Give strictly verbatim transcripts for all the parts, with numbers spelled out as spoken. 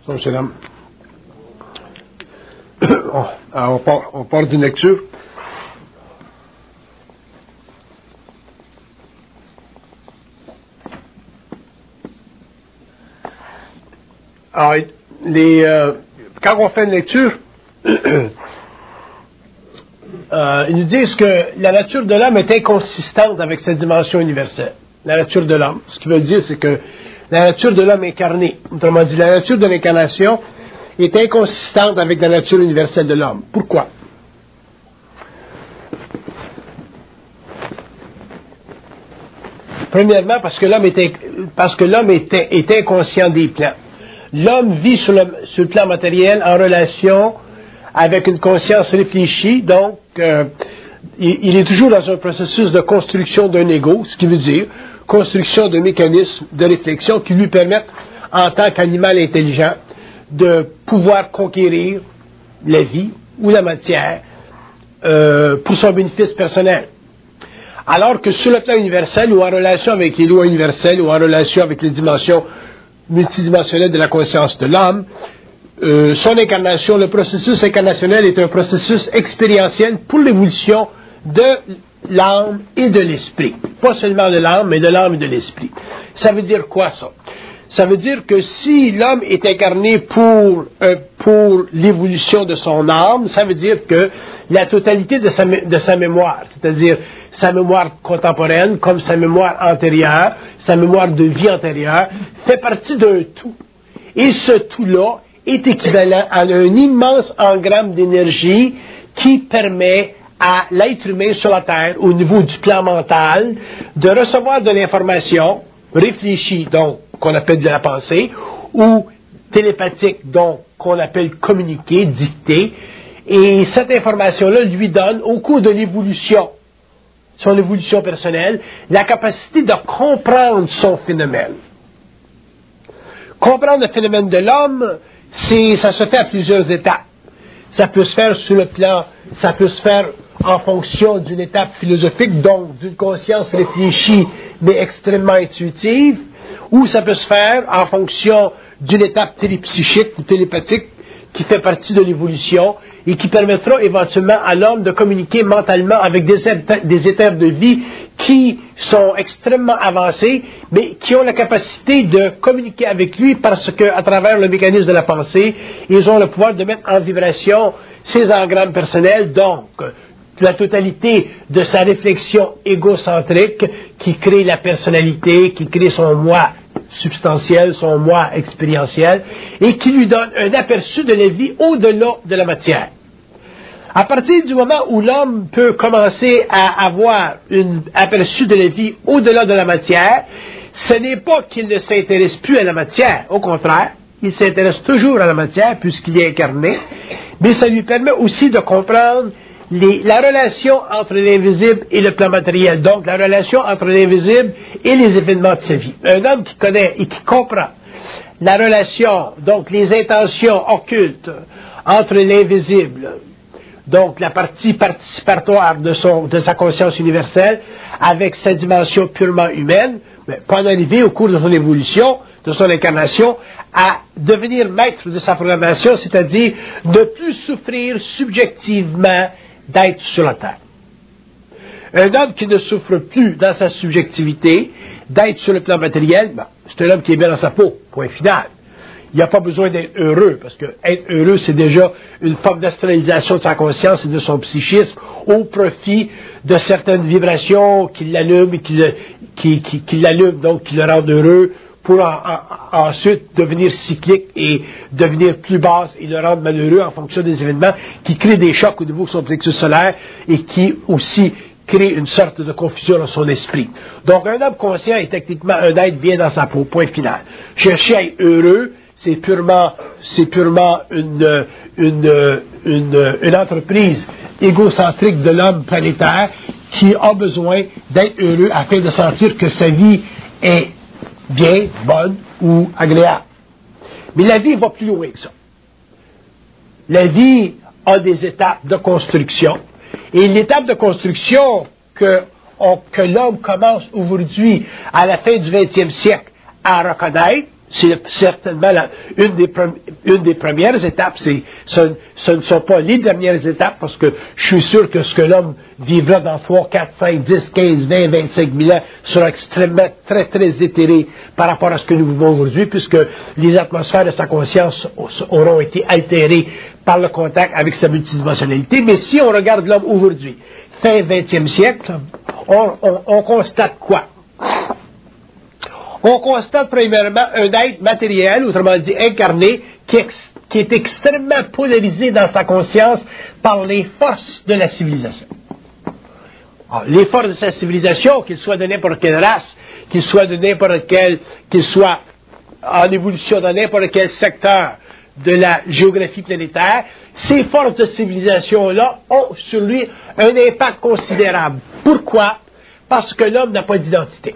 Bonjour, monsieur Lam. On part, on part d'une lecture. Alors, les, euh, quand on fait une lecture, euh, ils nous disent que la nature de l'homme est inconsistante avec cette dimension universelle. La nature de l'homme. Ce qui veut dire, c'est que la nature de l'homme incarné, autrement dit, la nature de l'incarnation est inconsistante avec la nature universelle de l'homme. Pourquoi? Premièrement, parce que l'homme est, parce que l'homme est, est inconscient des plans. L'homme vit sur le, sur le plan matériel en relation avec une conscience réfléchie, donc euh, il, il est toujours dans un processus de construction d'un ego, ce qui veut dire construction de mécanismes de réflexion qui lui permettent, en tant qu'animal intelligent, de pouvoir conquérir la vie ou la matière euh, pour son bénéfice personnel. Alors que sur le plan universel, ou en relation avec les lois universelles, ou en relation avec les dimensions multidimensionnelles de la conscience de l'homme, euh, son incarnation, le processus incarnationnel est un processus expérientiel pour l'évolution de l'âme et de l'esprit. Pas seulement de l'âme, mais de l'âme et de l'esprit. Ça veut dire quoi, ça? Ça veut dire que si l'homme est incarné pour, euh, pour l'évolution de son âme, ça veut dire que la totalité de sa, de sa mémoire, c'est-à-dire sa mémoire contemporaine, comme sa mémoire antérieure, sa mémoire de vie antérieure, fait partie d'un tout. Et ce tout-là est équivalent à un immense engramme d'énergie qui permet à l'être humain sur la Terre, au niveau du plan mental, de recevoir de l'information réfléchie, donc qu'on appelle de la pensée, ou télépathique, donc qu'on appelle communiquer, dicter, et cette information-là lui donne, au cours de l'évolution, son évolution personnelle, la capacité de comprendre son phénomène. Comprendre le phénomène de l'homme, c'est, ça se fait à plusieurs étapes. Ça peut se faire sur le plan, ça peut se faire en fonction d'une étape philosophique, donc d'une conscience réfléchie, mais extrêmement intuitive, ou ça peut se faire en fonction d'une étape télépsychique ou télépathique qui fait partie de l'évolution et qui permettra éventuellement à l'homme de communiquer mentalement avec des, des éthers de vie qui sont extrêmement avancés, mais qui ont la capacité de communiquer avec lui parce que, à travers le mécanisme de la pensée, ils ont le pouvoir de mettre en vibration ses engrammes personnels, donc la totalité de sa réflexion égocentrique qui crée la personnalité, qui crée son moi substantiel, son moi expérientiel, et qui lui donne un aperçu de la vie au-delà de la matière. À partir du moment où l'homme peut commencer à avoir un aperçu de la vie au-delà de la matière, ce n'est pas qu'il ne s'intéresse plus à la matière, au contraire, il s'intéresse toujours à la matière puisqu'il est incarné, mais ça lui permet aussi de comprendre Les, la relation entre l'invisible et le plan matériel, donc la relation entre l'invisible et les événements de sa vie. Un homme qui connaît et qui comprend la relation, donc les intentions occultes entre l'invisible, donc la partie participatoire de, son, de sa conscience universelle, avec sa dimension purement humaine, mais peut en arriver au cours de son évolution, de son incarnation, à devenir maître de sa programmation, c'est-à-dire ne plus souffrir subjectivement d'être sur la terre. Un homme qui ne souffre plus dans sa subjectivité, d'être sur le plan matériel, ben, c'est un homme qui est bien dans sa peau, point final. Il n'y a pas besoin d'être heureux, parce que être heureux, c'est déjà une forme d'astralisation de sa conscience et de son psychisme au profit de certaines vibrations qui l'allument et qui, le, qui, qui, qui l'allument, donc qui le rendent heureux, pour en, en, ensuite devenir cyclique et devenir plus basse et le rendre malheureux en fonction des événements qui créent des chocs au niveau de son plexus solaire et qui aussi créent une sorte de confusion dans son esprit. Donc un homme conscient est techniquement un être bien dans sa peau, point final. Chercher à être heureux, c'est purement, c'est purement une, une, une, une entreprise égocentrique de l'homme planétaire qui a besoin d'être heureux afin de sentir que sa vie est bien, bonne ou agréable. Mais la vie va plus loin que ça. La vie a des étapes de construction. Et l'étape de construction que, on, que l'homme commence aujourd'hui, à la fin du vingtième siècle, à reconnaître, c'est certainement la, une, des pre, une des premières étapes. C'est, ce, ce ne sont pas les dernières étapes, parce que je suis sûr que ce que l'homme vivra dans trois, quatre, cinq, dix, quinze, vingt, vingt-cinq mille ans sera extrêmement, très, très éthéré par rapport à ce que nous vivons aujourd'hui, puisque les atmosphères de sa conscience auront été altérées par le contact avec sa multidimensionnalité. Mais si on regarde l'homme aujourd'hui, fin vingtième siècle, on, on, on constate quoi? On constate premièrement un être matériel, autrement dit incarné, qui, ex, qui est extrêmement polarisé dans sa conscience par les forces de la civilisation. Alors, les forces de sa civilisation, qu'ils soient de n'importe quelle race, qu'ils soient de n'importe quel, qu'ils soient en évolution dans n'importe quel secteur de la géographie planétaire, ces forces de civilisation-là ont sur lui un impact considérable. Pourquoi? Parce que l'homme n'a pas d'identité.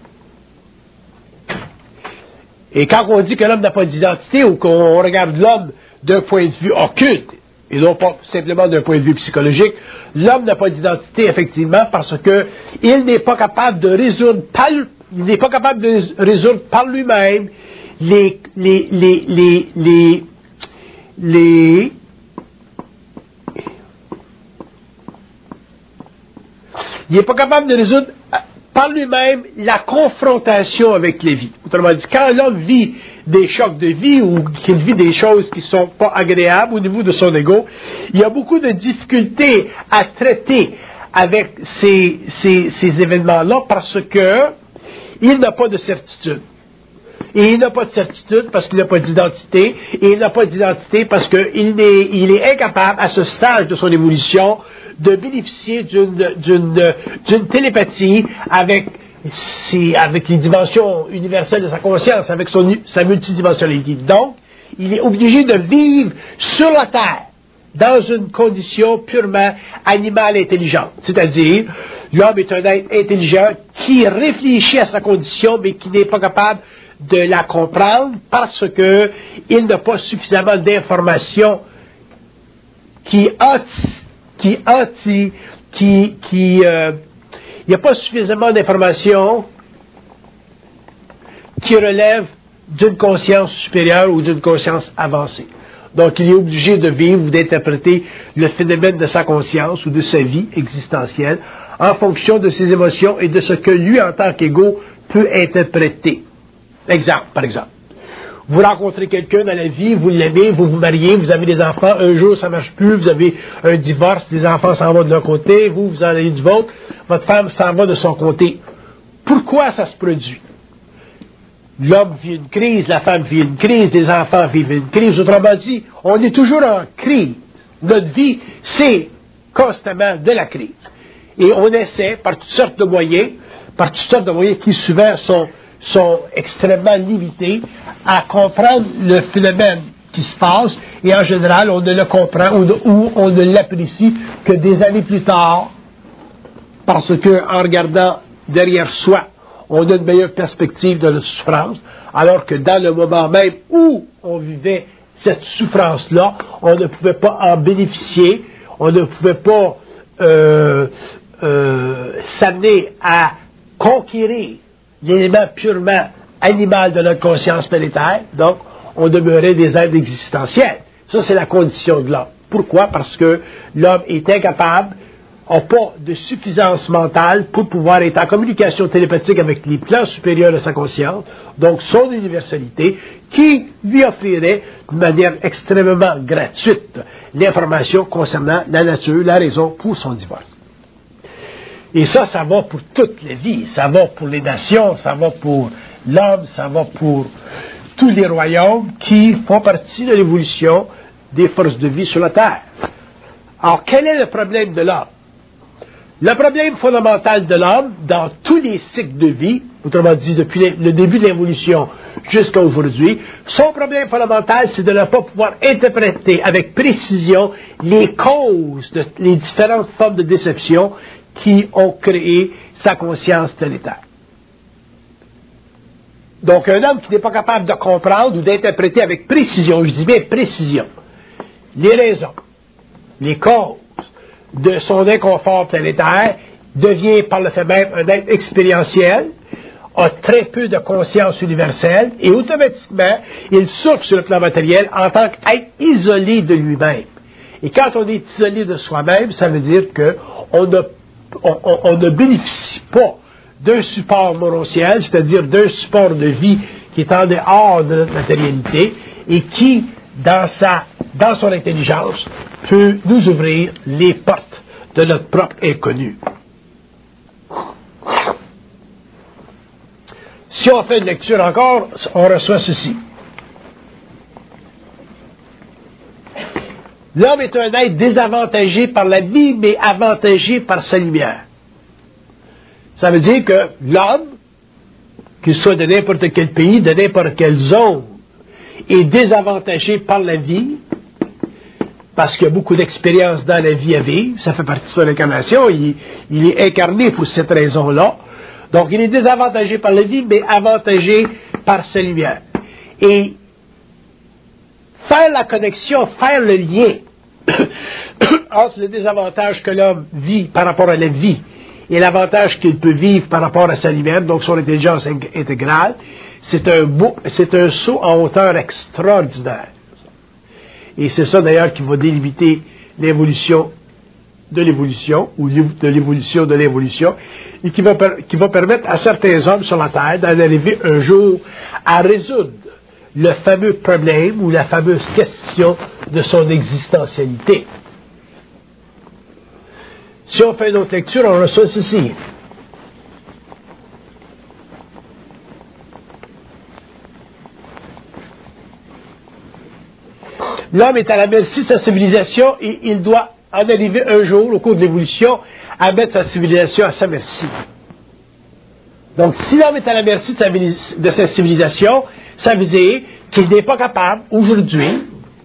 Et quand on dit que l'homme n'a pas d'identité, ou qu'on regarde l'homme d'un point de vue occulte, et non pas simplement d'un point de vue psychologique, l'homme n'a pas d'identité, effectivement, parce que il n'est pas capable de résoudre par, il n'est pas capable de résoudre par lui-même les, les, les, les, les, les, il n'est pas capable de résoudre par lui-même la confrontation avec les vies. Autrement dit, quand l'homme vit des chocs de vie ou qu'il vit des choses qui ne sont pas agréables au niveau de son ego, il y a beaucoup de difficultés à traiter avec ces, ces, ces événements-là parce que il n'a pas de certitude. Et il n'a pas de certitude parce qu'il n'a pas d'identité, et il n'a pas d'identité parce qu'il est, il est incapable, à ce stade de son évolution, de bénéficier d'une, d'une, d'une télépathie avec, ses, avec les dimensions universelles de sa conscience, avec son, sa multidimensionnalité. Donc, il est obligé de vivre sur la Terre, dans une condition purement animale intelligente. C'est-à-dire, l'homme est un être intelligent qui réfléchit à sa condition, mais qui n'est pas capable de la comprendre parce que il n'a pas suffisamment d'informations qui anti, qui anti, qui, qui, euh, il n'y a pas suffisamment d'informations qui relèvent d'une conscience supérieure ou d'une conscience avancée. Donc, il est obligé de vivre ou d'interpréter le phénomène de sa conscience ou de sa vie existentielle en fonction de ses émotions et de ce que lui, en tant qu'ego, peut interpréter. Exemple, par exemple. Vous rencontrez quelqu'un dans la vie, vous l'aimez, vous vous mariez, vous avez des enfants, un jour ça marche plus, vous avez un divorce, les enfants s'en vont de leur côté, vous, vous en avez du vôtre, votre femme s'en va de son côté. Pourquoi ça se produit? L'homme vit une crise, la femme vit une crise, les enfants vivent une crise. Autrement dit, on est toujours en crise. Notre vie, c'est constamment de la crise. Et on essaie, par toutes sortes de moyens, par toutes sortes de moyens qui souvent sont sont extrêmement limités à comprendre le phénomène qui se passe, et en général, on ne le comprend ou, ou on ne l'apprécie que des années plus tard, parce que en regardant derrière soi, on a une meilleure perspective de notre souffrance, alors que dans le moment même où on vivait cette souffrance-là, on ne pouvait pas en bénéficier, on ne pouvait pas euh, euh, s'amener à conquérir l'élément purement animal de notre conscience planétaire, donc on demeurait des êtres existentiels. Ça, c'est la condition de l'homme. Pourquoi? Parce que l'homme est incapable, n'a pas de suffisance mentale pour pouvoir être en communication télépathique avec les plans supérieurs de sa conscience, donc son universalité, qui lui offrirait de manière extrêmement gratuite l'information concernant la nature, la raison pour son divorce. Et ça, ça va pour toute la vie, ça va pour les nations, ça va pour l'homme, ça va pour tous les royaumes qui font partie de l'évolution des forces de vie sur la Terre. Alors, quel est le problème de l'homme? Le problème fondamental de l'homme, dans tous les cycles de vie, autrement dit, depuis le début de l'évolution jusqu'à aujourd'hui, son problème fondamental, c'est de ne pas pouvoir interpréter avec précision les causes, de, les différentes formes de déception qui ont créé sa conscience planétaire. Donc, un homme qui n'est pas capable de comprendre ou d'interpréter avec précision, je dis bien précision, les raisons, les causes de son inconfort planétaire, devient par le fait même un être expérientiel, a très peu de conscience universelle et automatiquement, il souffre sur le plan matériel en tant qu'être isolé de lui-même. Et quand on est isolé de soi-même, ça veut dire qu'on ne, on, on, on ne bénéficie pas d'un support morontiel, c'est-à-dire d'un support de vie qui est en dehors de notre matérialité et qui, dans, sa, dans son intelligence, peut nous ouvrir les portes de notre propre inconnu. Si on fait une lecture encore, on reçoit ceci. L'homme est un être désavantagé par la vie, mais avantagé par sa lumière. Ça veut dire que l'homme, qu'il soit de n'importe quel pays, de n'importe quelle zone, est désavantagé par la vie, parce qu'il y a beaucoup d'expérience dans la vie à vivre, ça fait partie de son incarnation, il, il est incarné pour cette raison-là. Donc, il est désavantagé par la vie, mais avantagé par sa lumière. Et faire la connexion, faire le lien entre le désavantage que l'homme vit par rapport à la vie et l'avantage qu'il peut vivre par rapport à sa lumière, donc son intelligence intégrale, c'est un beau, c'est un saut en hauteur extraordinaire. Et c'est ça d'ailleurs qui va délimiter l'évolution de l'évolution, ou de l'évolution de l'évolution, et qui va, qui va permettre à certains hommes sur la Terre d'en arriver un jour à résoudre le fameux problème ou la fameuse question de son existentialité. Si on fait une autre lecture, on reçoit ceci. L'homme est à la merci de sa civilisation et il doit en arriver un jour, au cours de l'évolution, à mettre sa civilisation à sa merci. Donc, si l'homme est à la merci de sa, de sa civilisation, ça veut dire qu'il n'est pas capable, aujourd'hui,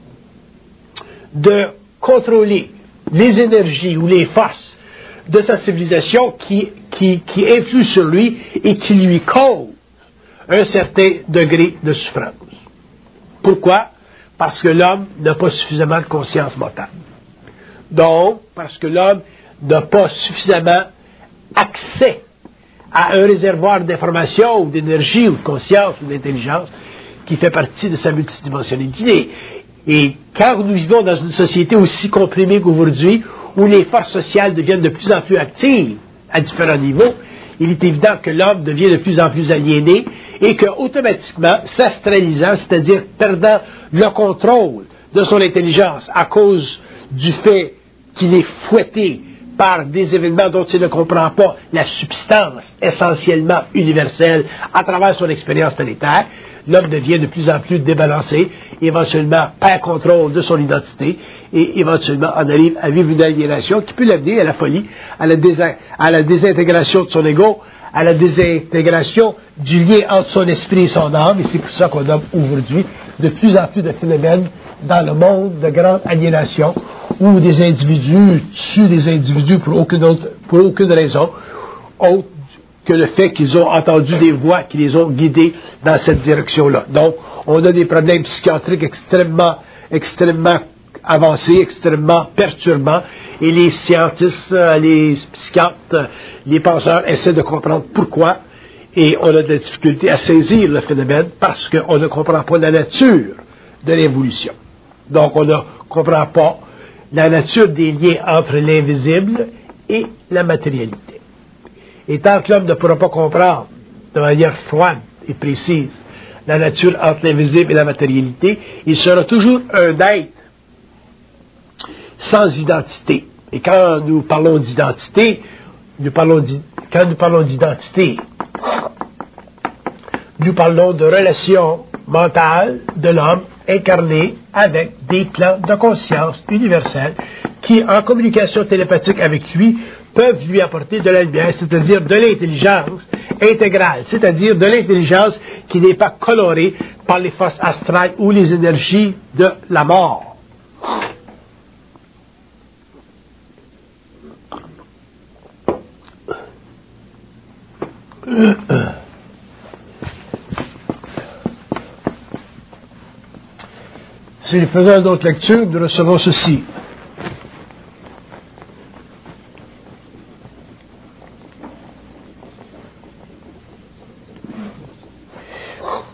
de contrôler les énergies ou les forces de sa civilisation qui, qui, qui influent sur lui et qui lui causent un certain degré de souffrance. Pourquoi? Parce que l'homme n'a pas suffisamment de conscience mentale. Donc, parce que l'homme n'a pas suffisamment accès à un réservoir d'information ou d'énergie ou de conscience ou d'intelligence qui fait partie de sa multidimensionnalité. Et quand nous vivons dans une société aussi comprimée qu'aujourd'hui, où les forces sociales deviennent de plus en plus actives à différents niveaux, il est évident que l'homme devient de plus en plus aliéné et que, automatiquement, s'astralisant, c'est-à-dire perdant le contrôle de son intelligence à cause du fait qu'il est fouetté par des événements dont il ne comprend pas la substance essentiellement universelle à travers son expérience planétaire, l'homme devient de plus en plus débalancé, éventuellement perd contrôle de son identité et éventuellement en arrive à vivre une aliénation qui peut l'amener à la folie, à la, désin- à la désintégration de son ego, à la désintégration du lien entre son esprit et son âme, et c'est pour ça qu'on a aujourd'hui de plus en plus de phénomènes dans le monde de grande aliénation où des individus tuent des individus pour aucune, autre, pour aucune raison autre que le fait qu'ils ont entendu des voix qui les ont guidés dans cette direction-là. Donc, on a des problèmes psychiatriques extrêmement, extrêmement avancés, extrêmement perturbants, et les scientistes, les psychiatres, les penseurs essaient de comprendre pourquoi, et on a de la difficulté à saisir le phénomène parce qu'on ne comprend pas la nature de l'évolution. Donc, on ne comprend pas la nature des liens entre l'invisible et la matérialité. Et tant que l'homme ne pourra pas comprendre de manière froide et précise la nature entre l'invisible et la matérialité, il sera toujours un être sans identité. Et quand nous parlons d'identité, nous parlons d'i- quand nous parlons d'identité, nous parlons de relation mentale de l'homme incarné avec des plans de conscience universels qui, en communication télépathique avec lui, peuvent lui apporter de la lumière, c'est-à-dire de l'intelligence intégrale, c'est-à-dire de l'intelligence qui n'est pas colorée par les forces astrales ou les énergies de la mort. Si nous faisons d'autres lectures, nous recevons ceci.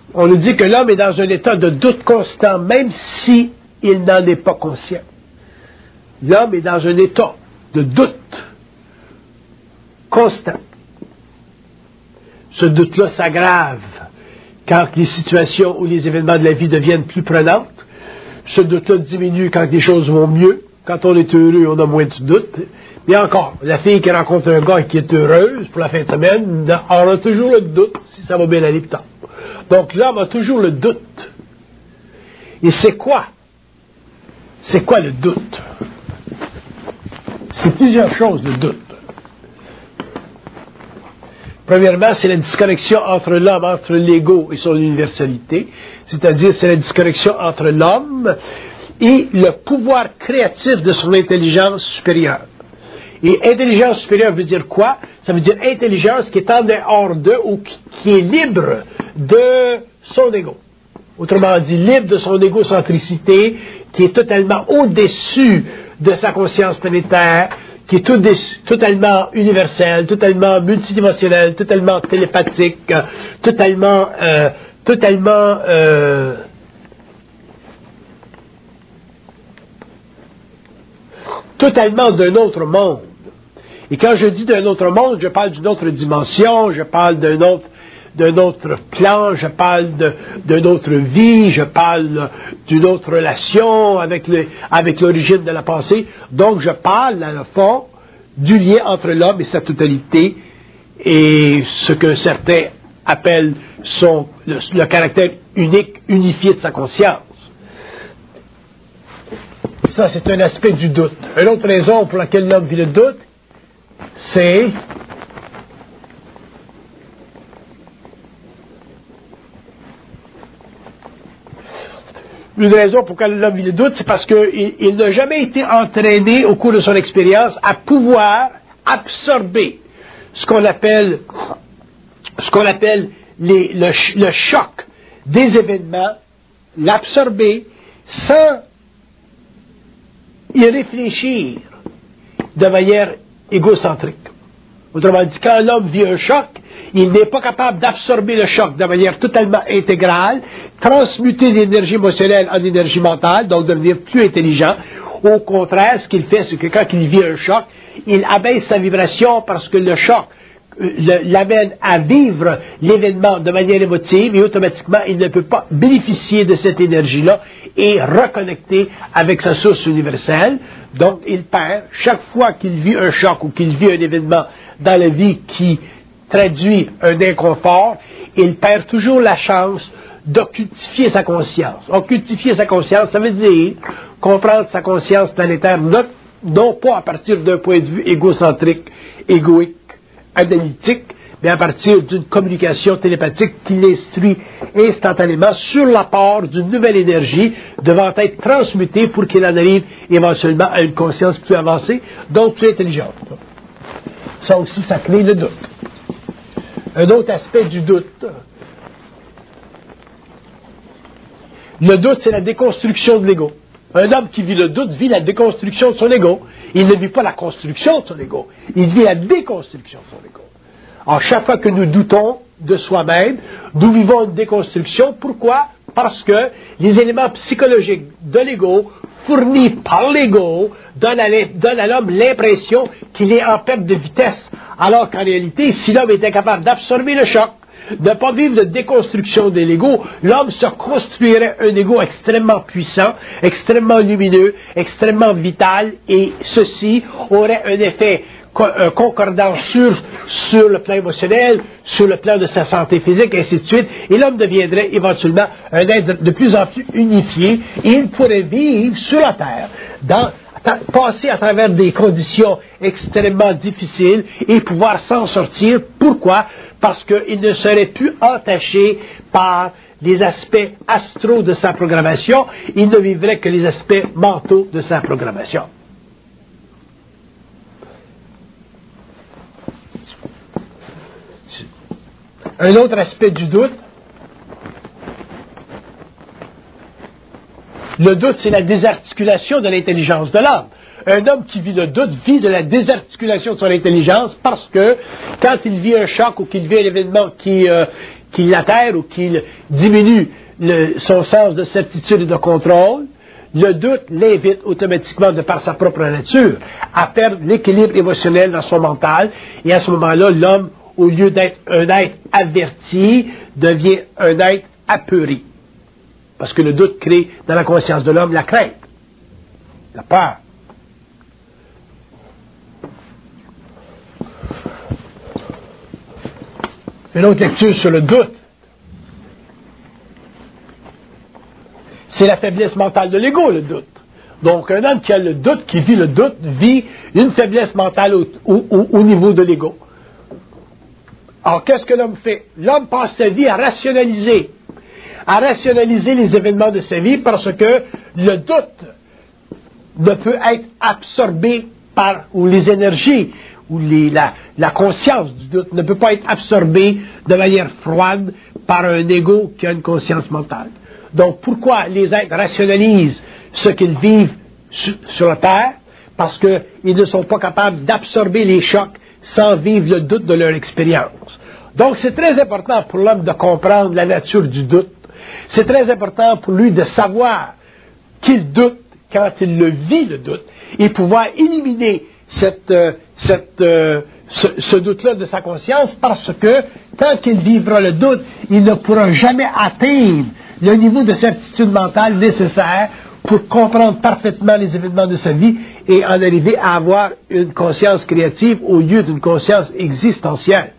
On nous dit que l'homme est dans un état de doute constant, même si il n'en est pas conscient. L'homme est dans un état de doute constant. Ce doute-là s'aggrave quand les situations ou les événements de la vie deviennent plus prenantes. Ce doute-là diminue quand les choses vont mieux. Quand on est heureux, on a moins de doute. Mais encore, la fille qui rencontre un gars qui est heureuse pour la fin de semaine, aura toujours le doute si ça va bien aller plus tard. Donc l'homme a toujours le doute. Et c'est quoi? C'est quoi le doute? C'est plusieurs choses, le doute. Premièrement, c'est la disconnexion entre l'homme, entre l'ego et son universalité. C'est-à-dire, c'est la disconnexion entre l'homme et le pouvoir créatif de son intelligence supérieure. Et intelligence supérieure veut dire quoi? Ça veut dire intelligence qui est en dehors d'eux ou qui, qui est libre de son ego. Autrement dit, libre de son égocentricité, qui est totalement au-dessus de sa conscience planétaire, qui est tout totalement universelle, totalement multidimensionnelle, totalement télépathique, totalement, euh, totalement, euh, totalement d'un autre monde. Et quand je dis d'un autre monde, je parle d'une autre dimension, je parle d'un autre, d'un autre plan, je parle de, d'une autre vie, je parle d'une autre relation avec, le, avec l'origine de la pensée. Donc je parle, dans le fond, du lien entre l'homme et sa totalité et ce que certains appellent son, le, le caractère unique, unifié de sa conscience. Ça, c'est un aspect du doute. Une autre raison pour laquelle l'homme vit le doute, c'est une raison pour laquelle l'homme vit le doute, c'est parce qu'il il n'a jamais été entraîné au cours de son expérience à pouvoir absorber ce qu'on appelle ce qu'on appelle les, le, le choc des événements, l'absorber sans y réfléchir de manière égocentrique. Autrement dit, quand l'homme vit un choc, il n'est pas capable d'absorber le choc de manière totalement intégrale, transmuter l'énergie émotionnelle en énergie mentale, donc devenir plus intelligent. Au contraire, ce qu'il fait, c'est que quand il vit un choc, il abaisse sa vibration parce que le choc l'amène à vivre l'événement de manière émotive et automatiquement, il ne peut pas bénéficier de cette énergie-là et reconnecter avec sa source universelle. Donc, il perd, chaque fois qu'il vit un choc ou qu'il vit un événement dans la vie qui traduit un inconfort, il perd toujours la chance d'occultifier sa conscience. Occultifier sa conscience, ça veut dire comprendre sa conscience planétaire, non, non pas à partir d'un point de vue égocentrique, égoïque, analytique, mais à partir d'une communication télépathique qui l'instruit instantanément sur l'apport d'une nouvelle énergie devant être transmutée pour qu'il en arrive éventuellement à une conscience plus avancée, donc plus intelligente. Ça aussi, ça crée le doute. Un autre aspect du doute. Le doute, c'est la déconstruction de l'ego. Un homme qui vit le doute vit la déconstruction de son ego. Il ne vit pas la construction de son ego. Il vit la déconstruction de son ego. Alors, chaque fois que nous doutons de soi-même, nous vivons une déconstruction. Pourquoi? Parce que les éléments psychologiques de l'ego, fournis par l'ego, donnent à, donnent à l'homme l'impression qu'il est en perte de vitesse. Alors qu'en réalité, si l'homme est incapable d'absorber le choc, de ne pas vivre de déconstruction de l'ego, l'homme se construirait un ego extrêmement puissant, extrêmement lumineux, extrêmement vital, et ceci aurait un effet un concordant sur, sur le plan émotionnel, sur le plan de sa santé physique, et ainsi de suite, et l'homme deviendrait éventuellement un être de plus en plus unifié, et il pourrait vivre sur la Terre, dans passer à travers des conditions extrêmement difficiles et pouvoir s'en sortir. Pourquoi? Parce qu'il ne serait plus entaché par les aspects astraux de sa programmation, il ne vivrait que les aspects mentaux de sa programmation. Un autre aspect du doute, le doute, c'est la désarticulation de l'intelligence de l'homme. Un homme qui vit le doute vit de la désarticulation de son intelligence parce que quand il vit un choc ou qu'il vit un événement qui, euh, qu'il l'atterre ou qu'il diminue le, son sens de certitude et de contrôle, le doute l'invite automatiquement, de par sa propre nature, à perdre l'équilibre émotionnel dans son mental, et à ce moment-là, l'homme, au lieu d'être un être averti, devient un être apeuré. Parce que le doute crée dans la conscience de l'homme la crainte, la peur. Une autre lecture sur le doute. C'est la faiblesse mentale de l'ego, le doute. Donc, un homme qui a le doute, qui vit le doute, vit une faiblesse mentale au, au, au niveau de l'ego. Alors, qu'est-ce que l'homme fait? L'homme passe sa vie à rationaliser, à rationaliser les événements de sa vie, parce que le doute ne peut être absorbé par, ou les énergies, ou les, la, la conscience du doute ne peut pas être absorbée de manière froide par un ego qui a une conscience mentale. Donc, pourquoi les êtres rationalisent ce qu'ils vivent su, sur la Terre? Parce qu'ils ne sont pas capables d'absorber les chocs sans vivre le doute de leur expérience. Donc, c'est très important pour l'homme de comprendre la nature du doute. C'est très important pour lui de savoir qu'il doute quand il le vit, le doute, et pouvoir éliminer cette, euh, cette, euh, ce, ce doute-là de sa conscience, parce que tant qu'il vivra le doute, il ne pourra jamais atteindre le niveau de certitude mentale nécessaire pour comprendre parfaitement les événements de sa vie et en arriver à avoir une conscience créative au lieu d'une conscience existentielle.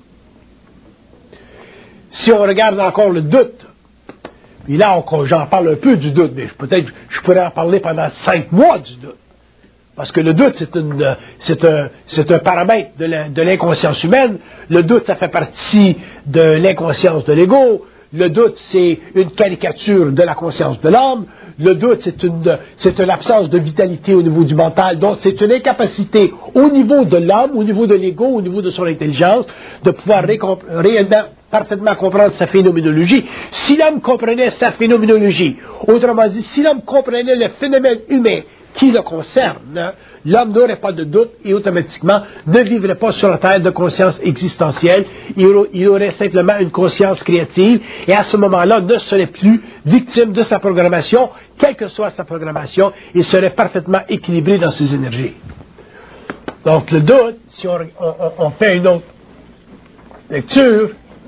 Si on regarde encore le doute, puis là, on, j'en parle un peu du doute, mais peut-être je pourrais en parler pendant cinq mois du doute. Parce que le doute, c'est, une, c'est, un, c'est un paramètre de l'inconscience humaine. Le doute, ça fait partie de l'inconscience de l'ego. Le doute, c'est une caricature de la conscience de l'homme. Le doute, c'est une, c'est une absence de vitalité au niveau du mental. Donc, c'est une incapacité au niveau de l'homme, au niveau de l'ego, au niveau de son intelligence, de pouvoir réellement, parfaitement comprendre sa phénoménologie. Si l'homme comprenait sa phénoménologie, autrement dit, si l'homme comprenait le phénomène humain qui le concerne, l'homme n'aurait pas de doute et automatiquement ne vivrait pas sur la terre de conscience existentielle. Il aurait simplement une conscience créative et à ce moment-là ne serait plus victime de sa programmation, quelle que soit sa programmation, il serait parfaitement équilibré dans ses énergies. Donc le doute, si on, on, on fait une autre lecture,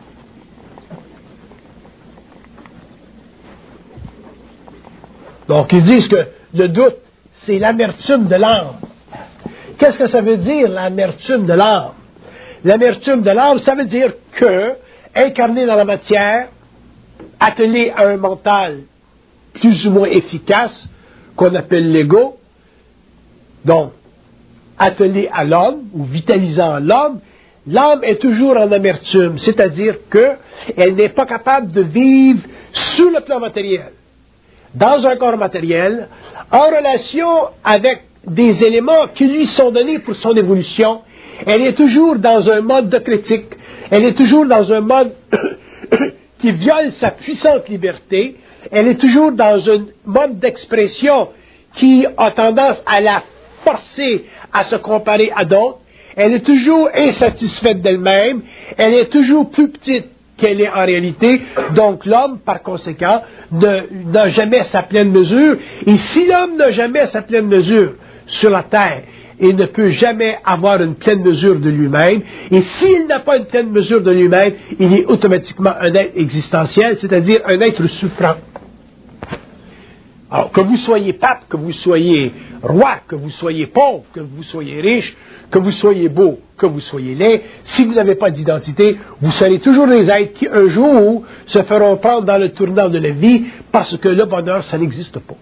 donc ils disent que le doute, c'est l'amertume de l'âme. Qu'est-ce que ça veut dire, l'amertume de l'âme? L'amertume de l'âme, ça veut dire que, incarné dans la matière, attelé à un mental plus ou moins efficace, qu'on appelle l'ego, donc, attelé à l'homme, ou vitalisant l'homme, l'âme est toujours en amertume, c'est-à-dire qu'elle n'est pas capable de vivre sur le plan matériel, dans un corps matériel, en relation avec des éléments qui lui sont donnés pour son évolution. Elle est toujours dans un mode de critique, elle est toujours dans un mode qui viole sa puissante liberté, elle est toujours dans un mode d'expression qui a tendance à la forcer à se comparer à d'autres, elle est toujours insatisfaite d'elle-même, elle est toujours plus petite qu'elle est en réalité. Donc l'homme, par conséquent, n'a jamais sa pleine mesure. Et si l'homme n'a jamais sa pleine mesure sur la terre, il ne peut jamais avoir une pleine mesure de lui-même. Et s'il n'a pas une pleine mesure de lui-même, il est automatiquement un être existentiel, c'est-à-dire un être souffrant. Alors, que vous soyez pape, que vous soyez roi, que vous soyez pauvre, que vous soyez riche, que vous soyez beau, que vous soyez laid, si vous n'avez pas d'identité, vous serez toujours des êtres qui, un jour, se feront prendre dans le tournant de la vie, parce que le bonheur, ça n'existe pas.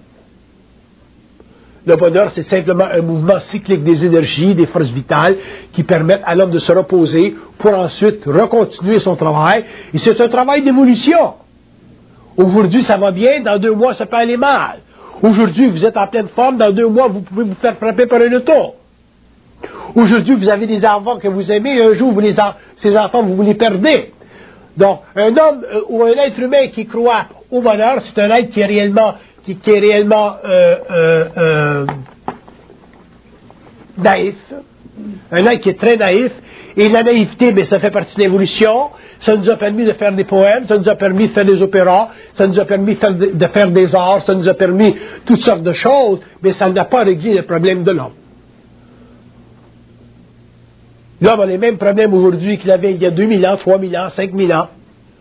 Le bonheur, c'est simplement un mouvement cyclique des énergies, des forces vitales, qui permettent à l'homme de se reposer pour ensuite recontinuer son travail. Et c'est un travail d'évolution. Aujourd'hui, ça va bien, dans deux mois, ça peut aller mal. Aujourd'hui, vous êtes en pleine forme, dans deux mois, vous pouvez vous faire frapper par un auto. Aujourd'hui, vous avez des enfants que vous aimez, et un jour, vous les en, ces enfants, vous, vous les perdez. Donc, un homme euh, ou un être humain qui croit au bonheur, c'est un être qui est réellement, qui, qui est réellement euh, euh, euh, naïf. Un être qui est très naïf. Et la naïveté, mais ça fait partie de l'évolution. ça nous a permis de faire des poèmes, ça nous a permis de faire des opéras, ça nous a permis de faire, de faire des arts, ça nous a permis toutes sortes de choses, mais ça n'a pas réglé le problème de l'homme. L'homme a les mêmes problèmes aujourd'hui qu'il avait il y a deux mille ans, trois mille ans, cinq mille ans.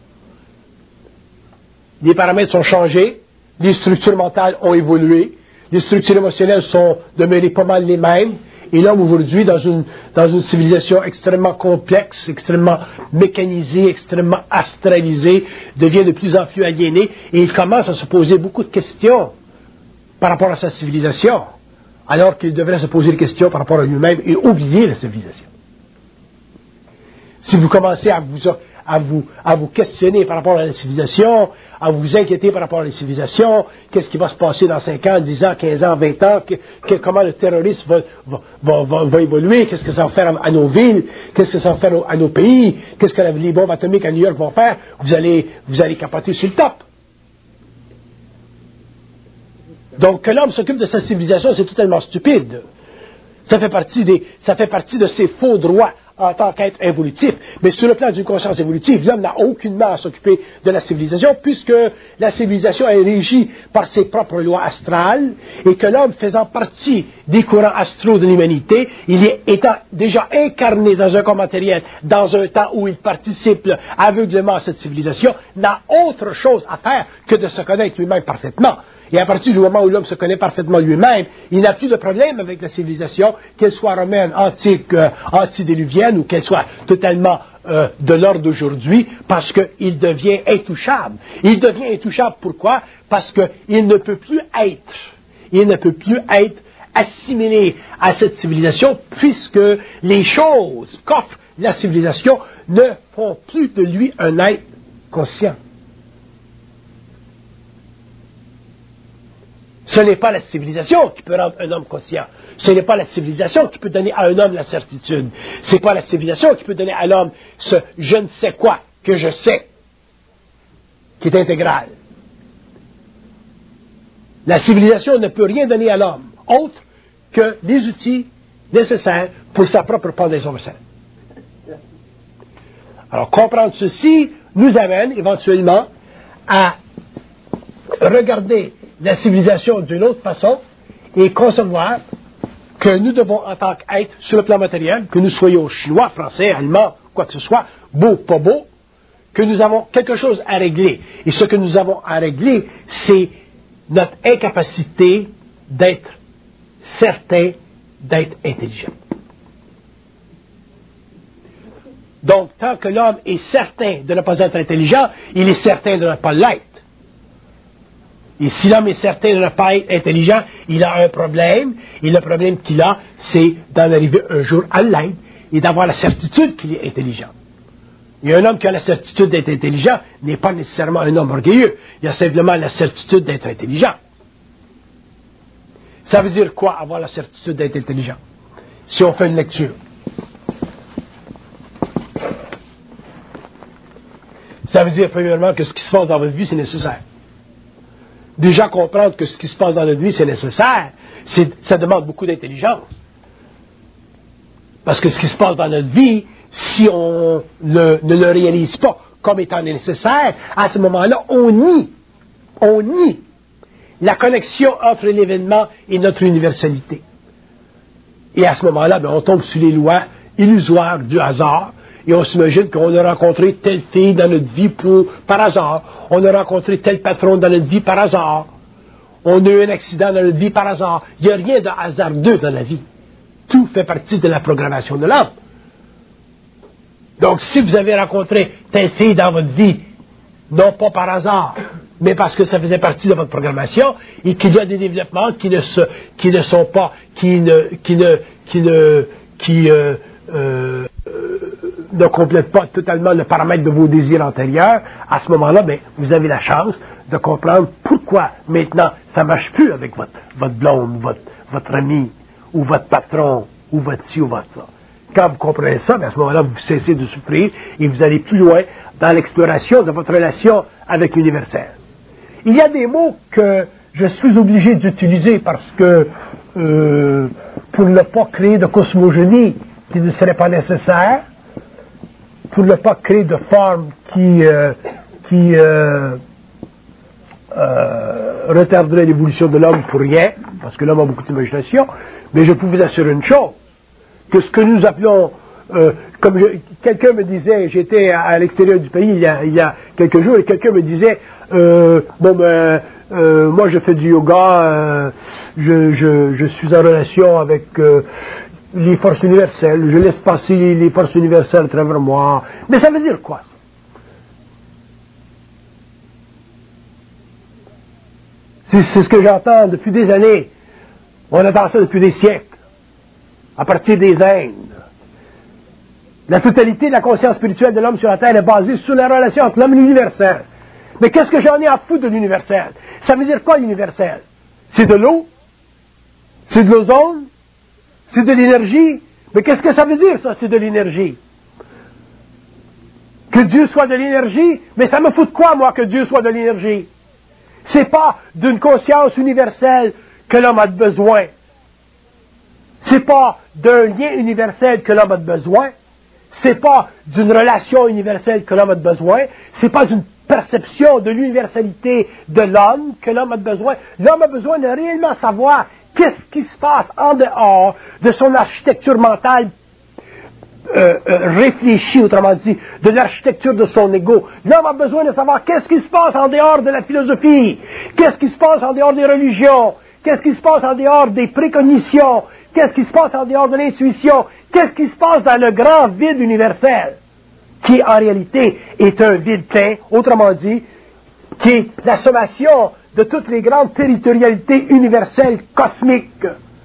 Les paramètres sont changés, les structures mentales ont évolué, les structures émotionnelles sont demeurées pas mal les mêmes, et l'homme aujourd'hui, dans une, dans une civilisation extrêmement complexe, extrêmement mécanisée, extrêmement astralisée, devient de plus en plus aliéné, et il commence à se poser beaucoup de questions par rapport à sa civilisation, alors qu'il devrait se poser des questions par rapport à lui-même et oublier la civilisation. Si vous commencez à vous, à vous, à vous questionner par rapport à la civilisation, à vous inquiéter par rapport à la civilisation, qu'est-ce qui va se passer dans cinq ans, dix ans, quinze ans, vingt ans, que, que, comment le terrorisme va, va, va, va, va évoluer, qu'est-ce que ça va faire à, à nos villes, qu'est-ce que ça va faire à nos pays, qu'est-ce que les bombes atomiques à New York vont faire, vous allez, vous allez capoter sur le top. Donc, que l'homme s'occupe de sa civilisation, c'est totalement stupide. Ça fait partie des, ça fait partie de ses faux droits en tant qu'être évolutif. Mais sur le plan d'une conscience évolutive, l'homme n'a aucunement à s'occuper de la civilisation, puisque la civilisation est régie par ses propres lois astrales, et que l'homme faisant partie des courants astraux de l'humanité, il est étant déjà incarné dans un corps matériel, dans un temps où il participe aveuglément à cette civilisation, n'a autre chose à faire que de se connaître lui-même parfaitement. Et à partir du moment où l'homme se connaît parfaitement lui-même, il n'a plus de problème avec la civilisation, qu'elle soit romaine, antique, euh, antédiluvienne, ou qu'elle soit totalement euh, de l'ordre d'aujourd'hui, parce qu'il devient intouchable. Il devient intouchable pourquoi? Parce qu'il ne peut plus être, il ne peut plus être assimilé à cette civilisation, puisque les choses qu'offre la civilisation ne font plus de lui un être conscient. Ce n'est pas la civilisation qui peut rendre un homme conscient. Ce n'est pas la civilisation qui peut donner à un homme la certitude. Ce n'est pas la civilisation qui peut donner à l'homme ce je ne sais quoi que je sais, qui est intégral. La civilisation ne peut rien donner à l'homme, autre que les outils nécessaires pour sa propre pendaison personnelle. Alors, comprendre ceci nous amène éventuellement à regarder la civilisation d'une autre façon et concevoir que nous devons, en tant qu'être sur le plan matériel, que nous soyons chinois, français, allemands, quoi que ce soit, beau, pas beau, que nous avons quelque chose à régler. Et ce que nous avons à régler, c'est notre incapacité d'être certain, d'être intelligent. Donc, tant que l'homme est certain de ne pas être intelligent, il est certain de ne pas l'être. Et si l'homme est certain de ne pas être intelligent, il a un problème, et le problème qu'il a, c'est d'en arriver un jour à l'être et d'avoir la certitude qu'il est intelligent. Et un homme qui a la certitude d'être intelligent n'est pas nécessairement un homme orgueilleux, il a simplement la certitude d'être intelligent. Ça veut dire quoi, avoir la certitude d'être intelligent? Si on fait une lecture. Ça veut dire, premièrement, que ce qui se passe dans votre vie, c'est nécessaire. Déjà comprendre que ce qui se passe dans notre vie, c'est nécessaire, c'est, ça demande beaucoup d'intelligence. Parce que ce qui se passe dans notre vie, si on le, ne le réalise pas comme étant nécessaire, à ce moment-là, on nie, on nie la connexion entre l'événement et notre universalité. Et à ce moment-là, ben, on tombe sur les lois illusoires du hasard, et on s'imagine qu'on a rencontré telle fille dans notre vie pour, par hasard. On a rencontré tel patron dans notre vie par hasard. On a eu un accident dans notre vie par hasard. Il n'y a rien de hasardeux dans la vie. Tout fait partie de la programmation de l'homme. Donc, si vous avez rencontré telle fille dans votre vie, non pas par hasard, mais parce que ça faisait partie de votre programmation, et qu'il y a des développements qui ne, se, qui ne sont pas, qui ne, qui ne, qui ne, qui, euh, euh, ne complète pas totalement le paramètre de vos désirs antérieurs, à ce moment-là, ben, vous avez la chance de comprendre pourquoi maintenant ça ne marche plus avec votre, votre blonde, votre, votre ami, ou votre patron, ou votre ci, ou votre ça. Quand vous comprenez ça, ben, à ce moment-là, vous cessez de souffrir et vous allez plus loin dans l'exploration de votre relation avec l'universel. Il y a des mots que je suis obligé d'utiliser parce que euh, pour ne pas créer de cosmogonie qui ne serait pas nécessaire, pour ne pas créer de forme qui, euh, qui euh, euh, retarderait l'évolution de l'homme pour rien, parce que l'homme a beaucoup d'imagination, mais je peux vous assurer une chose, que ce que nous appelons, euh, comme je, quelqu'un me disait, j'étais à, à l'extérieur du pays il y a, il y a quelques jours, et quelqu'un me disait, euh, bon ben, euh, moi je fais du yoga, euh, je, je, je suis en relation avec euh, les forces universelles, je laisse passer les forces universelles à travers moi. Mais ça veut dire quoi? C'est, c'est ce que j'entends depuis des années. On entend ça depuis des siècles, à partir des Indes. La totalité de la conscience spirituelle de l'homme sur la Terre est basée sur la relation entre l'homme et l'universel. Mais qu'est-ce que j'en ai à foutre de l'universel? Ça veut dire quoi l'universel? C'est de l'eau? C'est de l'ozone? C'est de l'énergie? Mais qu'est-ce que ça veut dire, ça, c'est de l'énergie? Que Dieu soit de l'énergie? Mais ça me fout de quoi, moi, que Dieu soit de l'énergie? C'est pas d'une conscience universelle que l'homme a besoin. C'est pas d'un lien universel que l'homme a besoin. C'est pas d'une relation universelle que l'homme a besoin. C'est pas d'une perception de l'universalité de l'homme que l'homme a besoin. L'homme a besoin de réellement savoir qu'est-ce qui se passe en dehors de son architecture mentale euh, euh, réfléchie, autrement dit, de l'architecture de son ego. L'homme a besoin de savoir qu'est-ce qui se passe en dehors de la philosophie, qu'est-ce qui se passe en dehors des religions, qu'est-ce qui se passe en dehors des précognitions, qu'est-ce qui se passe en dehors de l'intuition, qu'est-ce qui se passe dans le grand vide universel, qui en réalité est un vide plein, autrement dit, qui est la sommation de toutes les grandes territorialités universelles cosmiques,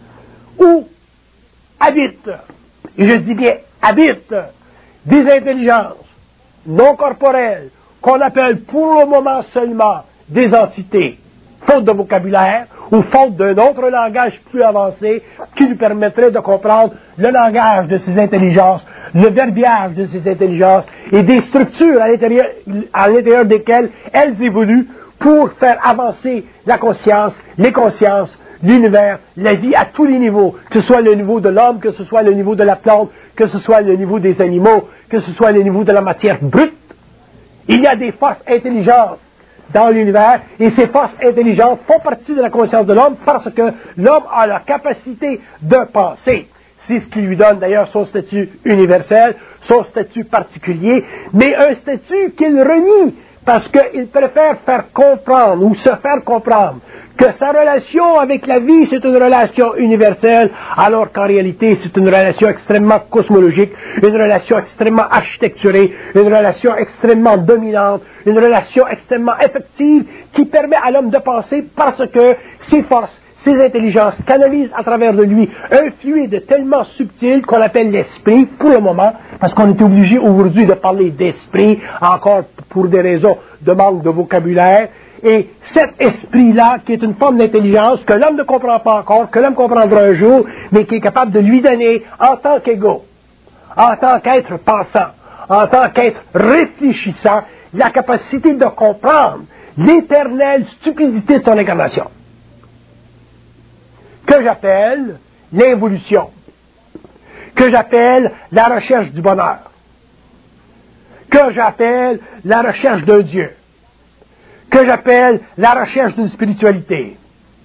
où habitent, et je dis bien habitent, des intelligences non corporelles, qu'on appelle pour le moment seulement des entités, faute de vocabulaire, ou faute d'un autre langage plus avancé qui nous permettrait de comprendre le langage de ces intelligences, le verbiage de ces intelligences et des structures à l'intérieur, à l'intérieur desquelles elles évoluent pour faire avancer la conscience, les consciences, l'univers, la vie à tous les niveaux, que ce soit le niveau de l'homme, que ce soit le niveau de la plante, que ce soit le niveau des animaux, que ce soit le niveau de la matière brute. Il y a des forces intelligentes dans l'univers, et ces forces intelligentes font partie de la conscience de l'homme parce que l'homme a la capacité de penser. C'est ce qui lui donne d'ailleurs son statut universel, son statut particulier, mais un statut qu'il renie parce qu'il préfère faire comprendre ou se faire comprendre que sa relation avec la vie, c'est une relation universelle, alors qu'en réalité, c'est une relation extrêmement cosmologique, une relation extrêmement architecturée, une relation extrêmement dominante, une relation extrêmement effective qui permet à l'homme de penser parce que ses forces, ses intelligences canalisent à travers de lui un fluide tellement subtil qu'on appelle l'esprit, pour le moment, parce qu'on est obligé aujourd'hui de parler d'esprit, encore pour des raisons de manque de vocabulaire. Et cet esprit-là, qui est une forme d'intelligence que l'homme ne comprend pas encore, que l'homme comprendra un jour, mais qui est capable de lui donner, en tant qu'égo, en tant qu'être pensant, en tant qu'être réfléchissant, la capacité de comprendre l'éternelle stupidité de son incarnation, que j'appelle l'involution, que j'appelle la recherche du bonheur, que j'appelle la recherche d'un Dieu, que j'appelle la recherche d'une spiritualité.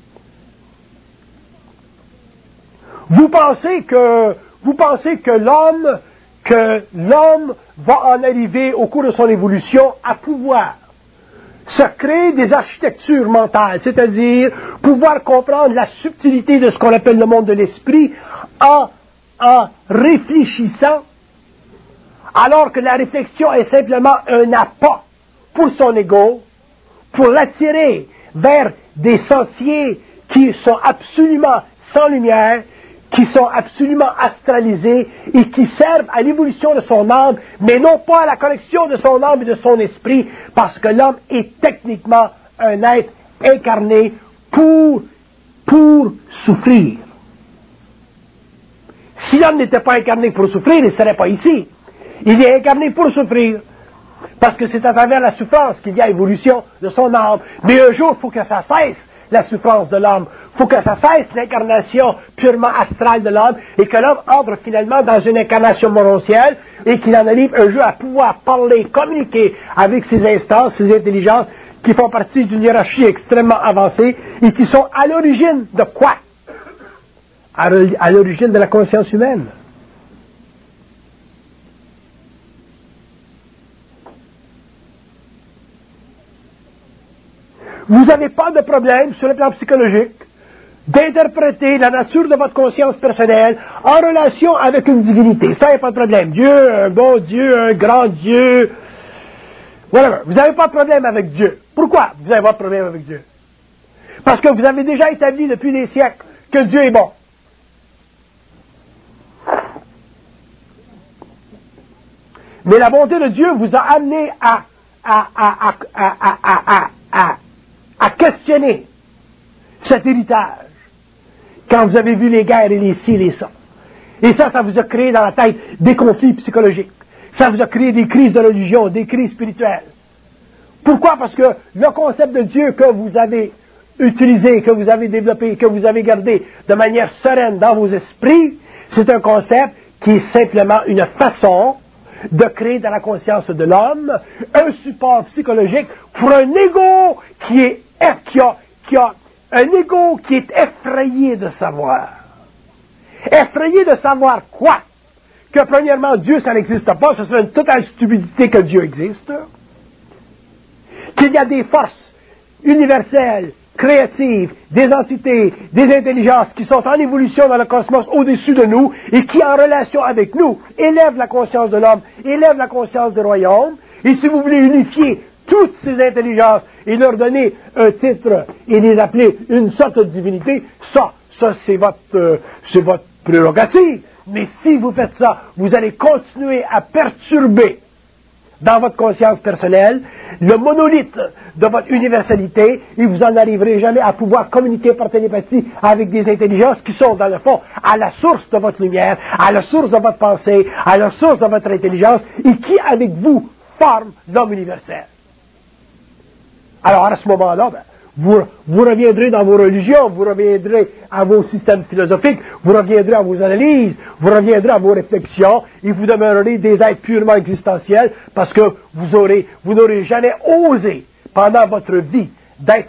Vous pensez que, vous pensez que l'homme, que l'homme va en arriver au cours de son évolution à pouvoir se créer des architectures mentales, c'est-à-dire pouvoir comprendre la subtilité de ce qu'on appelle le monde de l'esprit en, en réfléchissant, alors que la réflexion est simplement un appât pour son ego, pour l'attirer vers des sentiers qui sont absolument sans lumière, qui sont absolument astralisés et qui servent à l'évolution de son âme, mais non pas à la connexion de son âme et de son esprit, parce que l'homme est techniquement un être incarné pour, pour souffrir. Si l'homme n'était pas incarné pour souffrir, il ne serait pas ici. Il est incarné pour souffrir. Parce que c'est à travers la souffrance qu'il y a évolution de son âme. Mais un jour, il faut que ça cesse. la souffrance de l'homme. Il faut que ça cesse l'incarnation purement astrale de l'homme et que l'homme entre finalement dans une incarnation morontielle et qu'il en arrive un jour à pouvoir parler, communiquer avec ces instances, ces intelligences qui font partie d'une hiérarchie extrêmement avancée et qui sont à l'origine de quoi? À l'origine de la conscience humaine. Vous n'avez pas de problème sur le plan psychologique d'interpréter la nature de votre conscience personnelle en relation avec une divinité. Ça, il n'y a pas de problème. Dieu, un bon Dieu, un grand Dieu. Voilà. Vous n'avez pas de problème avec Dieu. Pourquoi vous n'avez pas de problème avec Dieu? Parce que vous avez déjà établi depuis des siècles que Dieu est bon. Mais la bonté de Dieu vous a amené à, à, à, à, à, à, à, à, à questionner cet héritage quand vous avez vu les guerres et les ci et les ça. Et ça, ça vous a créé dans la tête des conflits psychologiques. Ça vous a créé des crises de religion, des crises spirituelles. Pourquoi? Parce que le concept de Dieu que vous avez utilisé, que vous avez développé, que vous avez gardé de manière sereine dans vos esprits, c'est un concept qui est simplement une façon de créer dans la conscience de l'homme un support psychologique pour un ego qui est qui a, qui a un ego qui est effrayé de savoir. Effrayé de savoir quoi? Que premièrement, Dieu, ça n'existe pas, ce serait une totale stupidité que Dieu existe. Qu'il y a des forces universelles, créatives, des entités, des intelligences qui sont en évolution dans le cosmos au-dessus de nous et qui, en relation avec nous, élèvent la conscience de l'homme, élèvent la conscience du royaume. Et si vous voulez unifier toutes ces intelligences et leur donner un titre et les appeler une sorte de divinité, ça, ça c'est votre, euh, c'est votre prérogative. Mais si vous faites ça, vous allez continuer à perturber dans votre conscience personnelle le monolithe de votre universalité et vous n'en arriverez jamais à pouvoir communiquer par télépathie avec des intelligences qui sont, dans le fond, à la source de votre lumière, à la source de votre pensée, à la source de votre intelligence et qui, avec vous, forment l'homme universel. Alors, à ce moment-là, ben, vous, vous reviendrez dans vos religions, vous reviendrez à vos systèmes philosophiques, vous reviendrez à vos analyses, vous reviendrez à vos réflexions, et vous demeurerez des êtres purement existentiels, parce que vous aurez, vous n'aurez jamais osé, pendant votre vie, d'être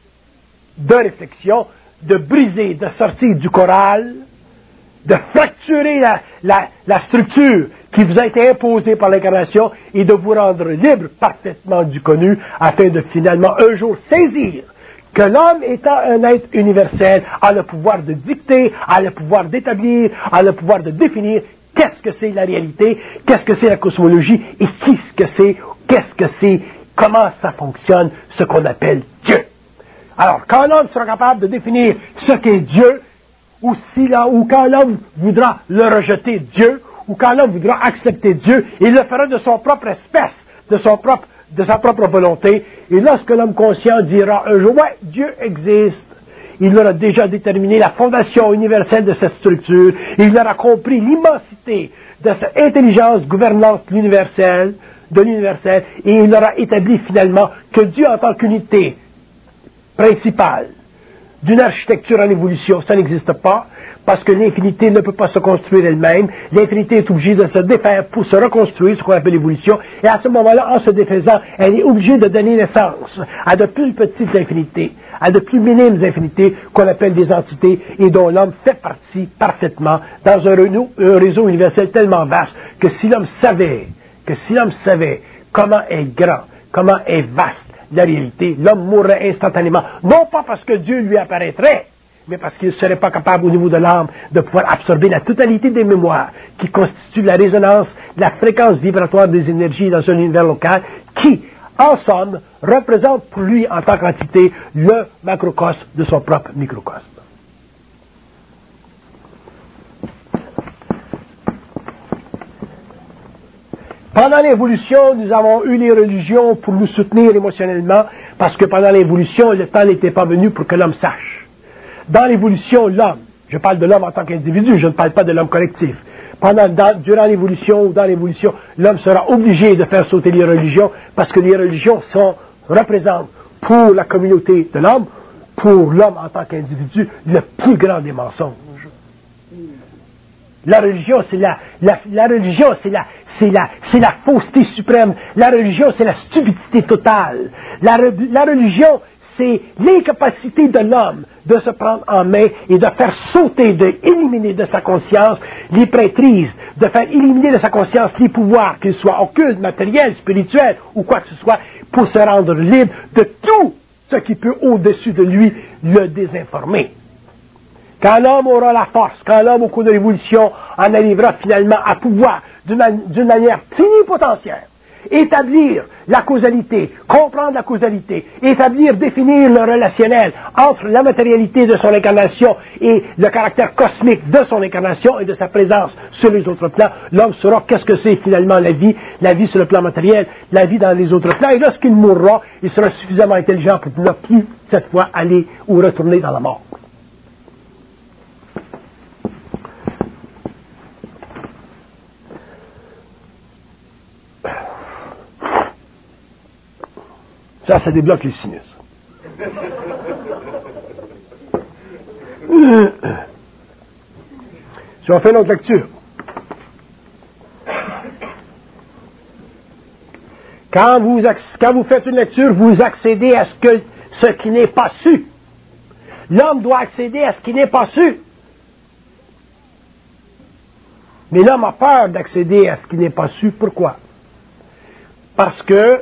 de réflexion, de briser, de sortir du choral, de fracturer la, la, la structure qui vous a été imposée par l'incarnation et de vous rendre libre parfaitement du connu afin de finalement un jour saisir que l'homme étant un être universel a le pouvoir de dicter, a le pouvoir d'établir, a le pouvoir de définir qu'est-ce que c'est la réalité, qu'est-ce que c'est la cosmologie et qu'est-ce que c'est, qu'est-ce que c'est, comment ça fonctionne, ce qu'on appelle Dieu. Alors, quand l'homme sera capable de définir ce qu'est Dieu, ou, si là, ou quand l'homme voudra le rejeter, Dieu, ou quand l'homme voudra accepter Dieu, il le fera de son propre espèce, de son propre, de sa propre volonté. Et lorsque l'homme conscient dira un jour, ouais, Dieu existe, il aura déjà déterminé la fondation universelle de cette structure, il aura compris l'immensité de cette intelligence gouvernante l'universel, de l'universel, et il aura établi finalement que Dieu en tant qu'unité principale d'une architecture en évolution, ça n'existe pas, parce que l'infinité ne peut pas se construire elle-même. L'infinité est obligée de se défaire pour se reconstruire, ce qu'on appelle l'évolution, et à ce moment-là, en se défaisant, elle est obligée de donner naissance à de plus petites infinités, à de plus minimes infinités qu'on appelle des entités, et dont l'homme fait partie parfaitement dans un réseau, un réseau universel tellement vaste que si l'homme savait, que si l'homme savait comment est grand, comment est vaste la réalité, l'homme mourrait instantanément, non pas parce que Dieu lui apparaîtrait, mais parce qu'il ne serait pas capable au niveau de l'âme de pouvoir absorber la totalité des mémoires qui constituent la résonance, la fréquence vibratoire des énergies dans un univers local qui, en somme, représente pour lui en tant qu'entité le macrocosme de son propre microcosme. Pendant l'évolution, nous avons eu les religions pour nous soutenir émotionnellement, parce que pendant l'évolution, le temps n'était pas venu pour que l'homme sache. Dans l'évolution, l'homme, je parle de l'homme en tant qu'individu, je ne parle pas de l'homme collectif. Pendant, dans, durant l'évolution ou dans l'évolution, l'homme sera obligé de faire sauter les religions, parce que les religions sont, représentent pour la communauté de l'homme pour l'homme en tant qu'individu, le plus grand des mensonges. La religion, c'est la, la, la religion, c'est la, c'est la, c'est la fausseté suprême. La religion, c'est la stupidité totale. La, la religion, c'est l'incapacité de l'homme de se prendre en main et de faire sauter, d'éliminer de sa conscience les prêtrises, de faire éliminer de sa conscience les pouvoirs, qu'ils soient occultes, matériels, spirituels ou quoi que ce soit, pour se rendre libre de tout ce qui peut au-dessus de lui le désinformer. Quand l'homme aura la force, quand l'homme au cours de l'évolution en arrivera finalement à pouvoir, d'une, d'une manière plénipotentiaire, établir la causalité, comprendre la causalité, établir, définir le relationnel entre la matérialité de son incarnation et le caractère cosmique de son incarnation et de sa présence sur les autres plans, l'homme saura qu'est-ce que c'est finalement la vie, la vie sur le plan matériel, la vie dans les autres plans, et lorsqu'il mourra, il sera suffisamment intelligent pour ne plus, cette fois, aller ou retourner dans la mort. Ça, ça débloque les sinus. Si on fait notre lecture. Quand vous, quand vous faites une lecture, vous accédez à ce, que, ce qui n'est pas su. L'homme doit accéder à ce qui n'est pas su. Mais l'homme a peur d'accéder à ce qui n'est pas su. Pourquoi? Parce que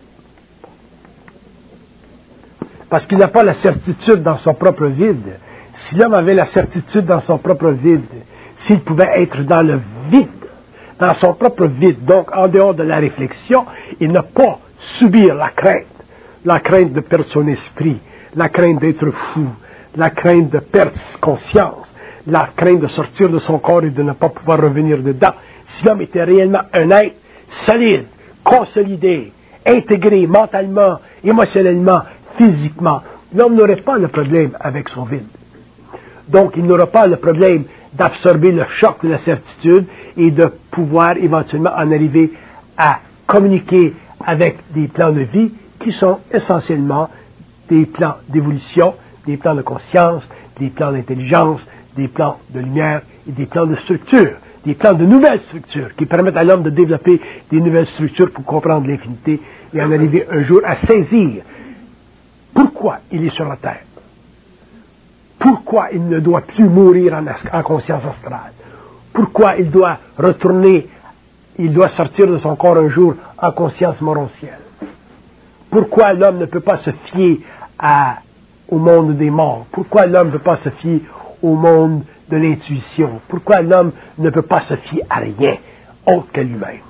Parce qu'il n'a pas la certitude dans son propre vide. Si l'homme avait la certitude dans son propre vide, s'il pouvait être dans le vide, dans son propre vide, donc en dehors de la réflexion, il n'a pas subir la crainte, la crainte de perdre son esprit, la crainte d'être fou, la crainte de perdre conscience, la crainte de sortir de son corps et de ne pas pouvoir revenir dedans. Si l'homme était réellement un être solide, consolidé, intégré mentalement, émotionnellement, physiquement, l'homme n'aurait pas le problème avec son vide. Donc, il n'aura pas le problème d'absorber le choc de la certitude et de pouvoir éventuellement en arriver à communiquer avec des plans de vie qui sont essentiellement des plans d'évolution, des plans de conscience, des plans d'intelligence, des plans de lumière et des plans de structure, des plans de nouvelles structures qui permettent à l'homme de développer des nouvelles structures pour comprendre l'infinité et en arriver un jour à saisir pourquoi il est sur la terre. Pourquoi il ne doit plus mourir en, en conscience astrale. Pourquoi il doit retourner, il doit sortir de son corps un jour en conscience morontielle. Pourquoi l'homme ne peut pas se fier à, au monde des morts. Pourquoi l'homme ne peut pas se fier au monde de l'intuition. Pourquoi l'homme ne peut pas se fier à rien autre qu'à lui-même.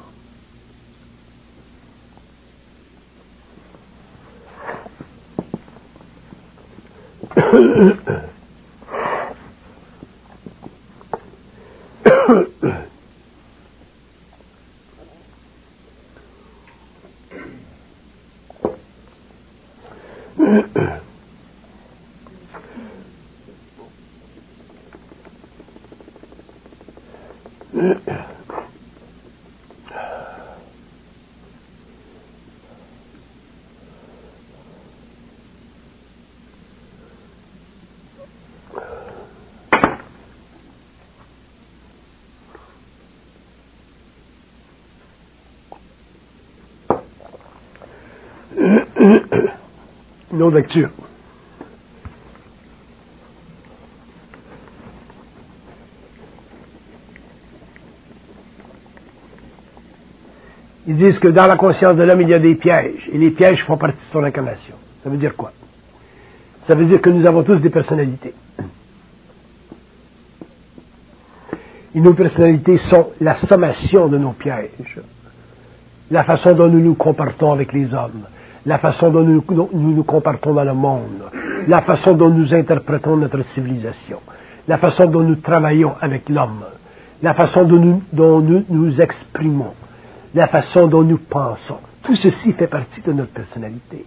Une autre lecture. Ils disent que dans la conscience de l'homme, il y a des pièges, et les pièges font partie de son incarnation. Ça veut dire quoi? Ça veut dire que nous avons tous des personnalités. Et nos personnalités sont la sommation de nos pièges. La façon dont nous nous comportons avec les hommes, la façon dont nous, dont nous nous comportons dans le monde, la façon dont nous interprétons notre civilisation, la façon dont nous travaillons avec l'homme, la façon dont nous, dont nous nous exprimons, la façon dont nous pensons. Tout ceci fait partie de notre personnalité.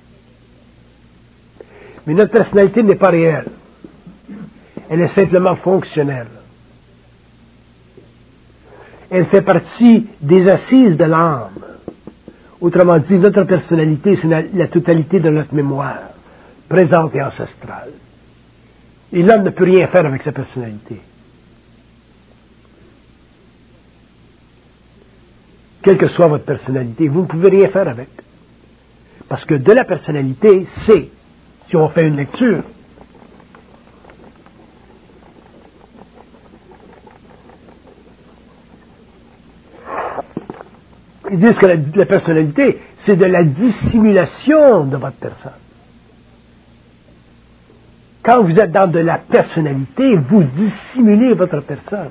Mais notre personnalité n'est pas réelle. Elle est simplement fonctionnelle. Elle fait partie des assises de l'âme. Autrement dit, notre personnalité, c'est la, la totalité de notre mémoire. présente et ancestrale. Et l'homme ne peut rien faire avec sa personnalité. Quelle que soit votre personnalité, vous ne pouvez rien faire avec. Parce que de la personnalité, c'est, si on fait une lecture, ils disent que la, la personnalité, c'est de la dissimulation de votre personne. Quand vous êtes dans de la personnalité, vous dissimulez votre personne.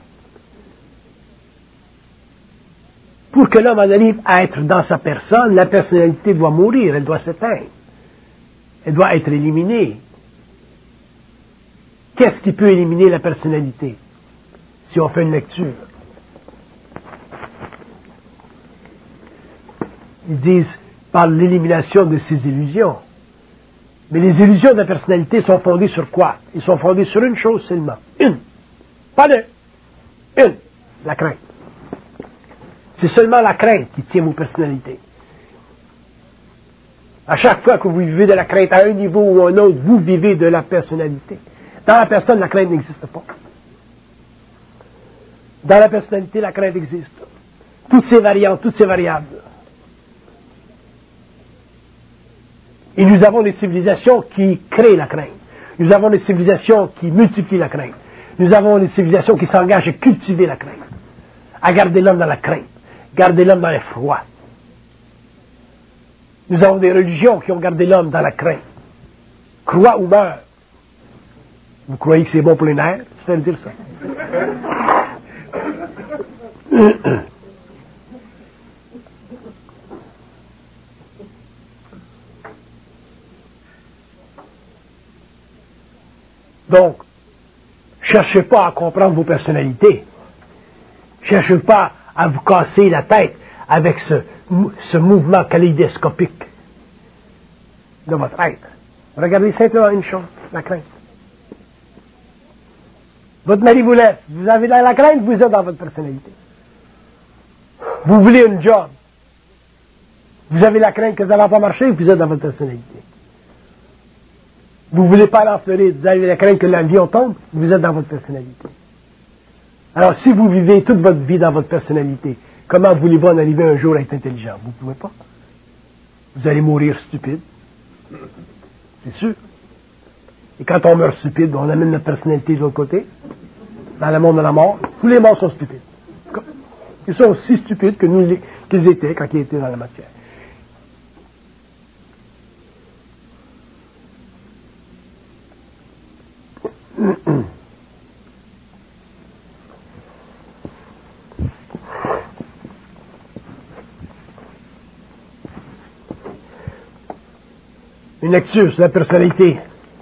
Pour que l'homme en arrive à être dans sa personne, la personnalité doit mourir, elle doit s'éteindre. Elle doit être éliminée. Qu'est-ce qui peut éliminer la personnalité? Si on fait une lecture. Ils disent par l'élimination de ces illusions. Mais les illusions de la personnalité sont fondées sur quoi? Ils sont fondés sur une chose seulement. Une. Pas deux. Une. La crainte. C'est seulement la crainte qui tient vos personnalités. À chaque fois que vous vivez de la crainte à un niveau ou à un autre, vous vivez de la personnalité. Dans la personne, la crainte n'existe pas. Dans la personnalité, la crainte existe. Toutes ces variantes, toutes ces variables. Et nous avons des civilisations qui créent la crainte. Nous avons des civilisations qui multiplient la crainte. Nous avons des civilisations qui s'engagent à cultiver la crainte. À garder l'homme dans la crainte. Garder l'homme dans l'effroi. Nous avons des religions qui ont gardé l'homme dans la crainte. Crois ou meurs. Vous croyez que c'est bon pour les nerfs? C'est faire dire ça. Donc, cherchez pas à comprendre vos personnalités. Cherchez pas à vous casser la tête avec ce, ce mouvement kaléidoscopique de votre être. Regardez simplement une chose, la crainte. Votre mari vous laisse. Vous avez la, la crainte, vous êtes dans votre personnalité. Vous voulez un job. Vous avez la crainte que ça ne va pas marcher, vous êtes dans votre personnalité. Vous ne voulez pas aller en Floride, vous avez la crainte que l'avion tombe, vous êtes dans votre personnalité. Alors, si vous vivez toute votre vie dans votre personnalité, comment voulez-vous en arriver un jour à être intelligent? Vous ne pouvez pas. Vous allez mourir stupide. C'est sûr. Et quand on meurt stupide, on amène notre personnalité de l'autre côté, dans le monde de la mort. Tous les morts sont stupides. Ils sont aussi stupides que nous qu'ils étaient quand ils étaient dans la matière. Une lecture sur la personnalité.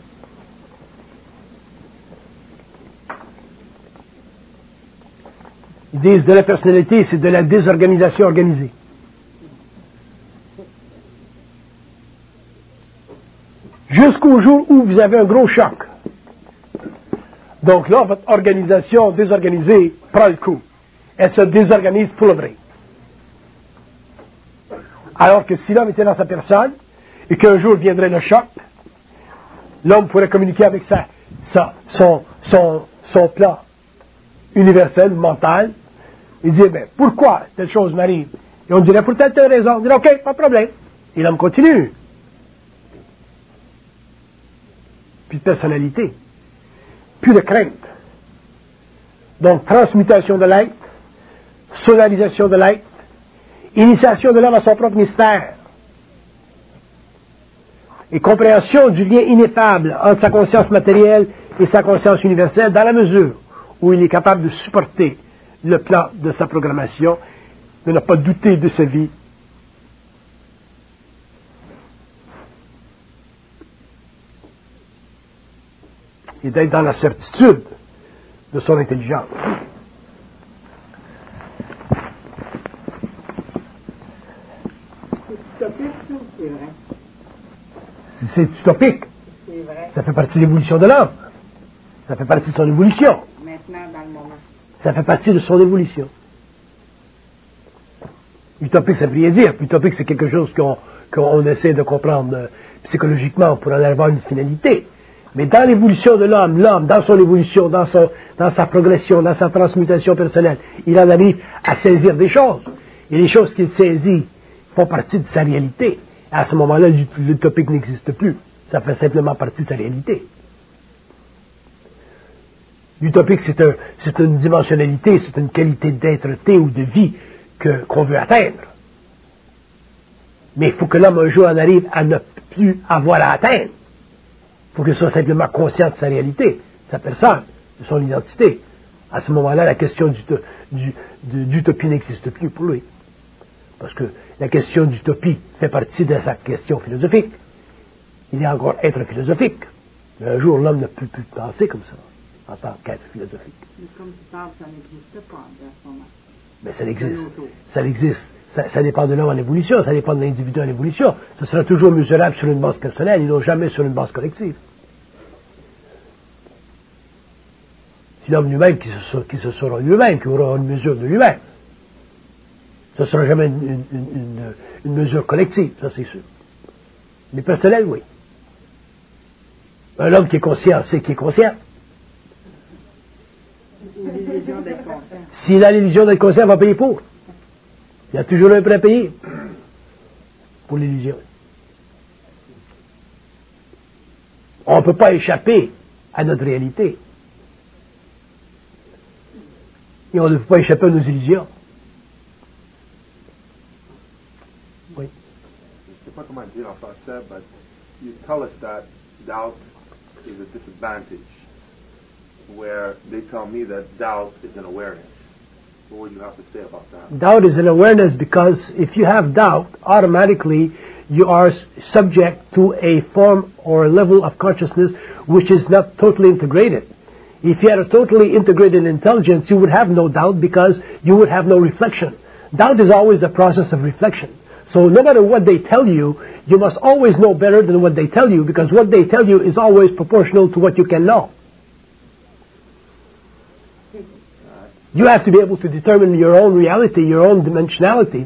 Ils disent de la personnalité, c'est de la désorganisation organisée. Jusqu'au jour où vous avez un gros choc. Donc là, votre organisation désorganisée prend le coup. Elle se désorganise pour le vrai. Alors que si l'homme était dans sa personne, et qu'un jour viendrait le choc, l'homme pourrait communiquer avec sa, sa, son, son, son plan universel, mental, et dire, ben, pourquoi telle chose m'arrive? Et on dirait, pour telle, telle raison. On dirait, ok, pas de problème. Et l'homme continue. Puis de personnalité. Puis de crainte. Donc, transmutation de l'être, solarisation de l'être, initiation de l'homme à son propre mystère, et compréhension du lien ineffable entre sa conscience matérielle et sa conscience universelle dans la mesure où il est capable de supporter le plan de sa programmation, de ne pas douter de sa vie. Et d'être dans la certitude de son intelligence. C'est utopique, c'est vrai. C'est utopique. C'est vrai. Ça fait partie de l'évolution de l'homme. Ça fait partie de son évolution. Maintenant, dans le moment. Ça fait partie de son évolution. Utopique, ça veut rien dire. Utopique, c'est quelque chose qu'on qu'on essaie de comprendre euh, psychologiquement pour en avoir une finalité. Mais dans l'évolution de l'homme, l'homme, dans son évolution, dans, son, dans sa progression, dans sa transmutation personnelle, il en arrive à saisir des choses. Et les choses qu'il saisit font partie de sa réalité. À ce moment-là, l'utopique n'existe plus. Ça fait simplement partie de sa réalité. L'utopique, c'est un, c'est une dimensionnalité, c'est une qualité d'être-té ou de vie que, qu'on veut atteindre. Mais il faut que l'homme un jour en arrive à ne plus avoir à atteindre. Il faut qu'il soit simplement conscient de sa réalité, de sa personne, de son identité. À ce moment-là, la question du, du, du, d'utopie n'existe plus pour lui. Parce que la question d'utopie fait partie de sa question philosophique. Il est encore être philosophique. Mais un jour, l'homme ne peut plus penser comme ça, en tant qu'être philosophique. Mais comme tu parles, ça n'existe pas à ce moment. Mais ça existe. Ça existe. Ça, ça dépend de l'homme en évolution, ça dépend de l'individu en évolution. Ce sera toujours mesurable sur une base personnelle et non jamais sur une base collective. C'est l'homme lui-même qui se, qui se saura lui-même, qui aura une mesure de lui-même. Ce ne sera jamais une, une, une, une mesure collective, ça c'est sûr. Mais personnel, oui. Un homme qui est conscient, c'est qu'il est conscient. L'illusion d'être conscient. S'il a l'illusion d'être conscient, il va payer pour. Il y a toujours un prêt à payer pour l'illusion. On ne peut pas échapper à notre réalité. Et on ne peut pas échapper à nos illusions. Oui. Je ne sais pas comment dire en français, but you tell us that doubt is a disadvantage, where they tell me that doubt is an awareness. What would you have to say about that? Doubt is an awareness because if you have doubt, automatically you are s- subject to a form or a level of consciousness which is not totally integrated. If you had a totally integrated intelligence, you would have no doubt because you would have no reflection. Doubt is always the process of reflection. So no matter what they tell you, you must always know better than what they tell you because what they tell you is always proportional to what you can know. You have to be able to determine your own reality, your own dimensionality.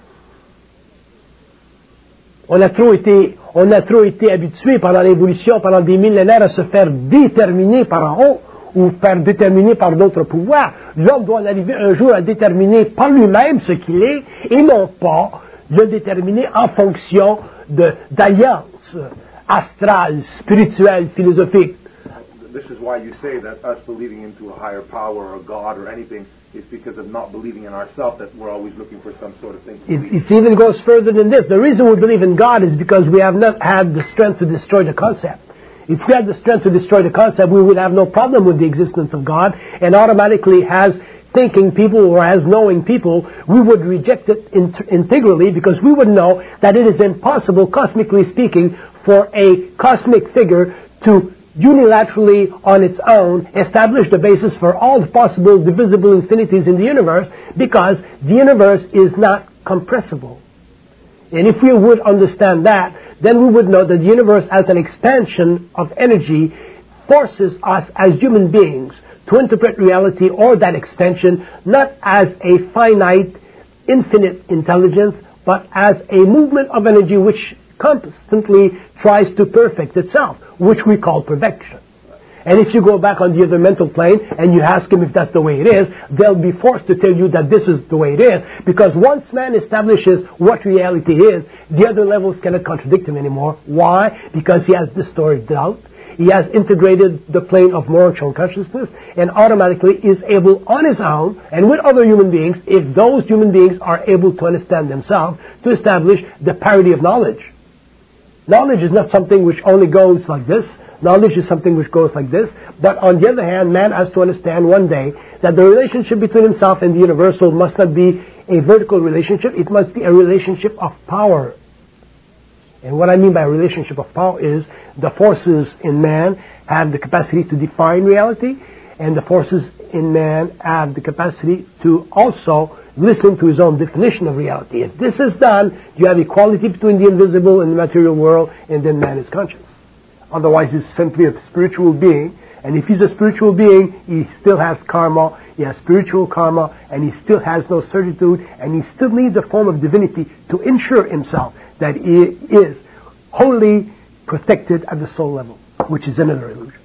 On a trop été, on a trop été habitué pendant l'évolution, pendant des millénaires, à se faire déterminer par en haut ou faire déterminer par d'autres pouvoirs. L'homme doit en arriver un jour à déterminer par lui-même ce qu'il est et non pas le déterminer en fonction de, d'alliances astrales, spirituelles, philosophiques. This is why you say that us believing into a higher power or God or anything is because of not believing in ourselves, that we're always looking for some sort of thing. It, it even goes further than this. The reason we believe in God is because we have not had the strength to destroy the concept. If we had the strength to destroy the concept, we would have no problem with the existence of God, and automatically as thinking people or as knowing people, we would reject it int- integrally because we would know that it is impossible, cosmically speaking, for a cosmic figure to unilaterally on its own establish the basis for all the possible divisible infinities in the universe because the universe is not compressible. And if we would understand that, then we would know that the universe as an expansion of energy forces us as human beings to interpret reality or that expansion not as a finite, infinite intelligence, but as a movement of energy which constantly tries to perfect itself, which we call perfection. And if you go back on the other mental plane and you ask them if that's the way it is, they'll be forced to tell you that this is the way it is, because once man establishes what reality is, the other levels cannot contradict him anymore. Why? Because he has distorted doubt. He has integrated the plane of moral consciousness and automatically is able on his own and with other human beings, if those human beings are able to understand themselves, to establish the parity of knowledge. Knowledge is not something which only goes like this. Knowledge is something which goes like this. But on the other hand, man has to understand one day that the relationship between himself and the universal must not be a vertical relationship. It must be a relationship of power. And what I mean by a relationship of power is the forces in man have the capacity to define reality, and the forces in man have the capacity to also listen to his own definition of reality. If this is done, you have equality between the invisible and the material world, and then man is conscious. Otherwise, he's simply a spiritual being. And if he's a spiritual being, he still has karma, he has spiritual karma, and he still has no certitude, and he still needs a form of divinity to ensure himself that he is wholly protected at the soul level, which is another illusion.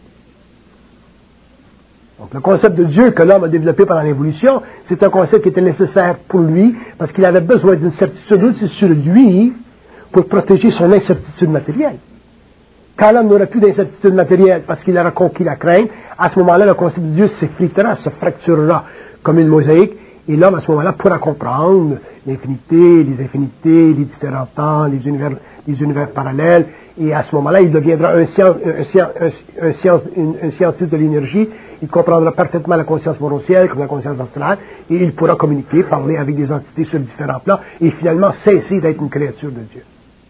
Donc le concept de Dieu que l'homme a développé pendant l'évolution, c'est un concept qui était nécessaire pour lui, parce qu'il avait besoin d'une certitude aussi sur lui pour protéger son incertitude matérielle. Quand l'homme n'aura plus d'incertitude matérielle parce qu'il aura conquis la crainte, à ce moment-là, le concept de Dieu s'effritera, se fracturera comme une mosaïque, et l'homme, à ce moment-là, pourra comprendre l'infinité, les infinités, les différents temps, les univers, les univers parallèles, et à ce moment-là, il deviendra un, scien, un, un, un, science, un, un scientiste de l'énergie, il comprendra parfaitement la conscience morocielle comme la conscience astrale, et il pourra communiquer, parler avec des entités sur différents plans, et finalement cesser d'être une créature de Dieu.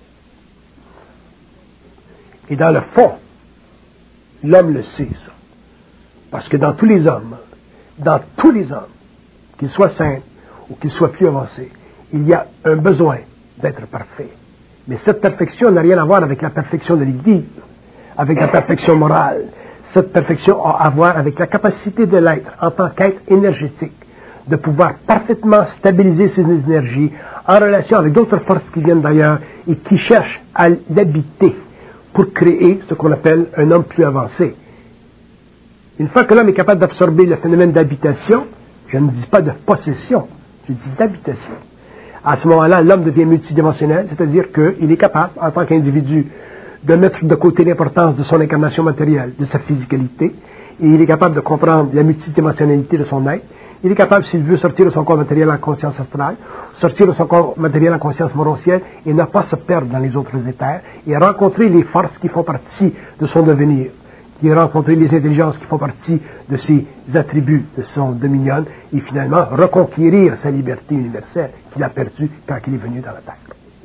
Et dans le fond, l'homme le sait, ça. Parce que dans tous les hommes, dans tous les hommes, qu'ils soient saints ou qu'ils soient plus avancés, il y a un besoin d'être parfait. Mais cette perfection n'a rien à voir avec la perfection de l'Église, avec la perfection morale. Cette perfection a à voir avec la capacité de l'être en tant qu'être énergétique, de pouvoir parfaitement stabiliser ses énergies en relation avec d'autres forces qui viennent d'ailleurs et qui cherchent à l'habiter pour créer ce qu'on appelle un homme plus avancé. Une fois que l'homme est capable d'absorber le phénomène d'habitation, je ne dis pas de possession, je dis d'habitation. À ce moment-là, l'homme devient multidimensionnel, c'est-à-dire qu'il est capable, en tant qu'individu, de mettre de côté l'importance de son incarnation matérielle, de sa physicalité, et il est capable de comprendre la multidimensionnalité de son être. Il est capable, s'il veut, sortir de son corps matériel en conscience astrale, sortir de son corps matériel en conscience morocielle, et ne pas se perdre dans les autres éthers, et rencontrer les forces qui font partie de son devenir, et rencontrer les intelligences qui font partie de ses attributs, de son dominion, et finalement reconquérir sa liberté universelle qu'il a perdue quand il est venu dans la Terre.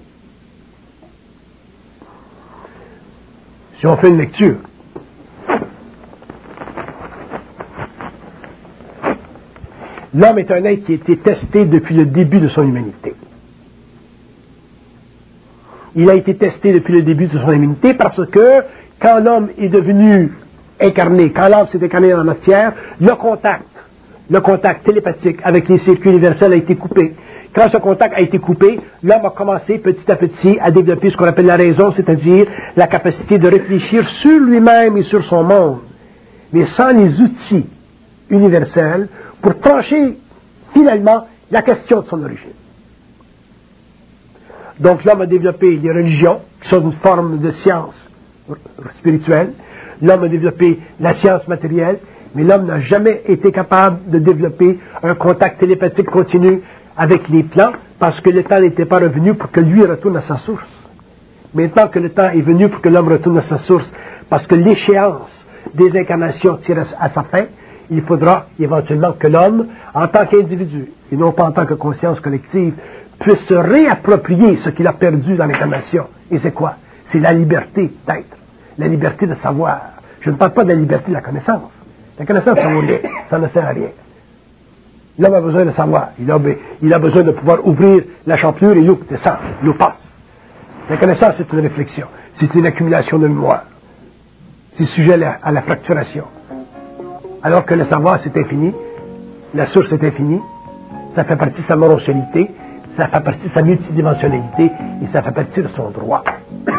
Si on fait une lecture, l'homme est un être qui a été testé depuis le début de son humanité. Il a été testé depuis le début de son humanité parce que quand l'homme est devenu incarné, quand l'homme s'est incarné dans la matière, le contact, le contact télépathique avec les circuits universels a été coupé. Quand ce contact a été coupé, l'homme a commencé petit à petit à développer ce qu'on appelle la raison, c'est-à-dire la capacité de réfléchir sur lui-même et sur son monde, mais sans les outils universels pour trancher finalement la question de son origine. Donc l'homme a développé les religions, qui sont une forme de science spirituelle. L'homme a développé la science matérielle, mais l'homme n'a jamais été capable de développer un contact télépathique continu avec les plans, parce que le temps n'était pas revenu pour que lui retourne à sa source. Maintenant que le temps est venu pour que l'homme retourne à sa source, parce que l'échéance des incarnations tire à sa fin, il faudra éventuellement que l'homme, en tant qu'individu, et non pas en tant que conscience collective, puisse se réapproprier ce qu'il a perdu dans l'incarnation. Et c'est quoi? C'est la liberté d'être, la liberté de savoir. Je ne parle pas de la liberté de la connaissance. La connaissance, ça vaut rien, ça ne sert à rien. L'homme a besoin de savoir. Il a, il a besoin de pouvoir ouvrir la champlure et l'eau descend, l'eau passe. La connaissance, c'est une réflexion. C'est une accumulation de mémoire. C'est sujet à la, à la fracturation. Alors que le savoir, c'est infini, la source est infinie, ça fait partie de sa morosité, ça fait partie de sa multidimensionnalité, et ça fait partie de son droit.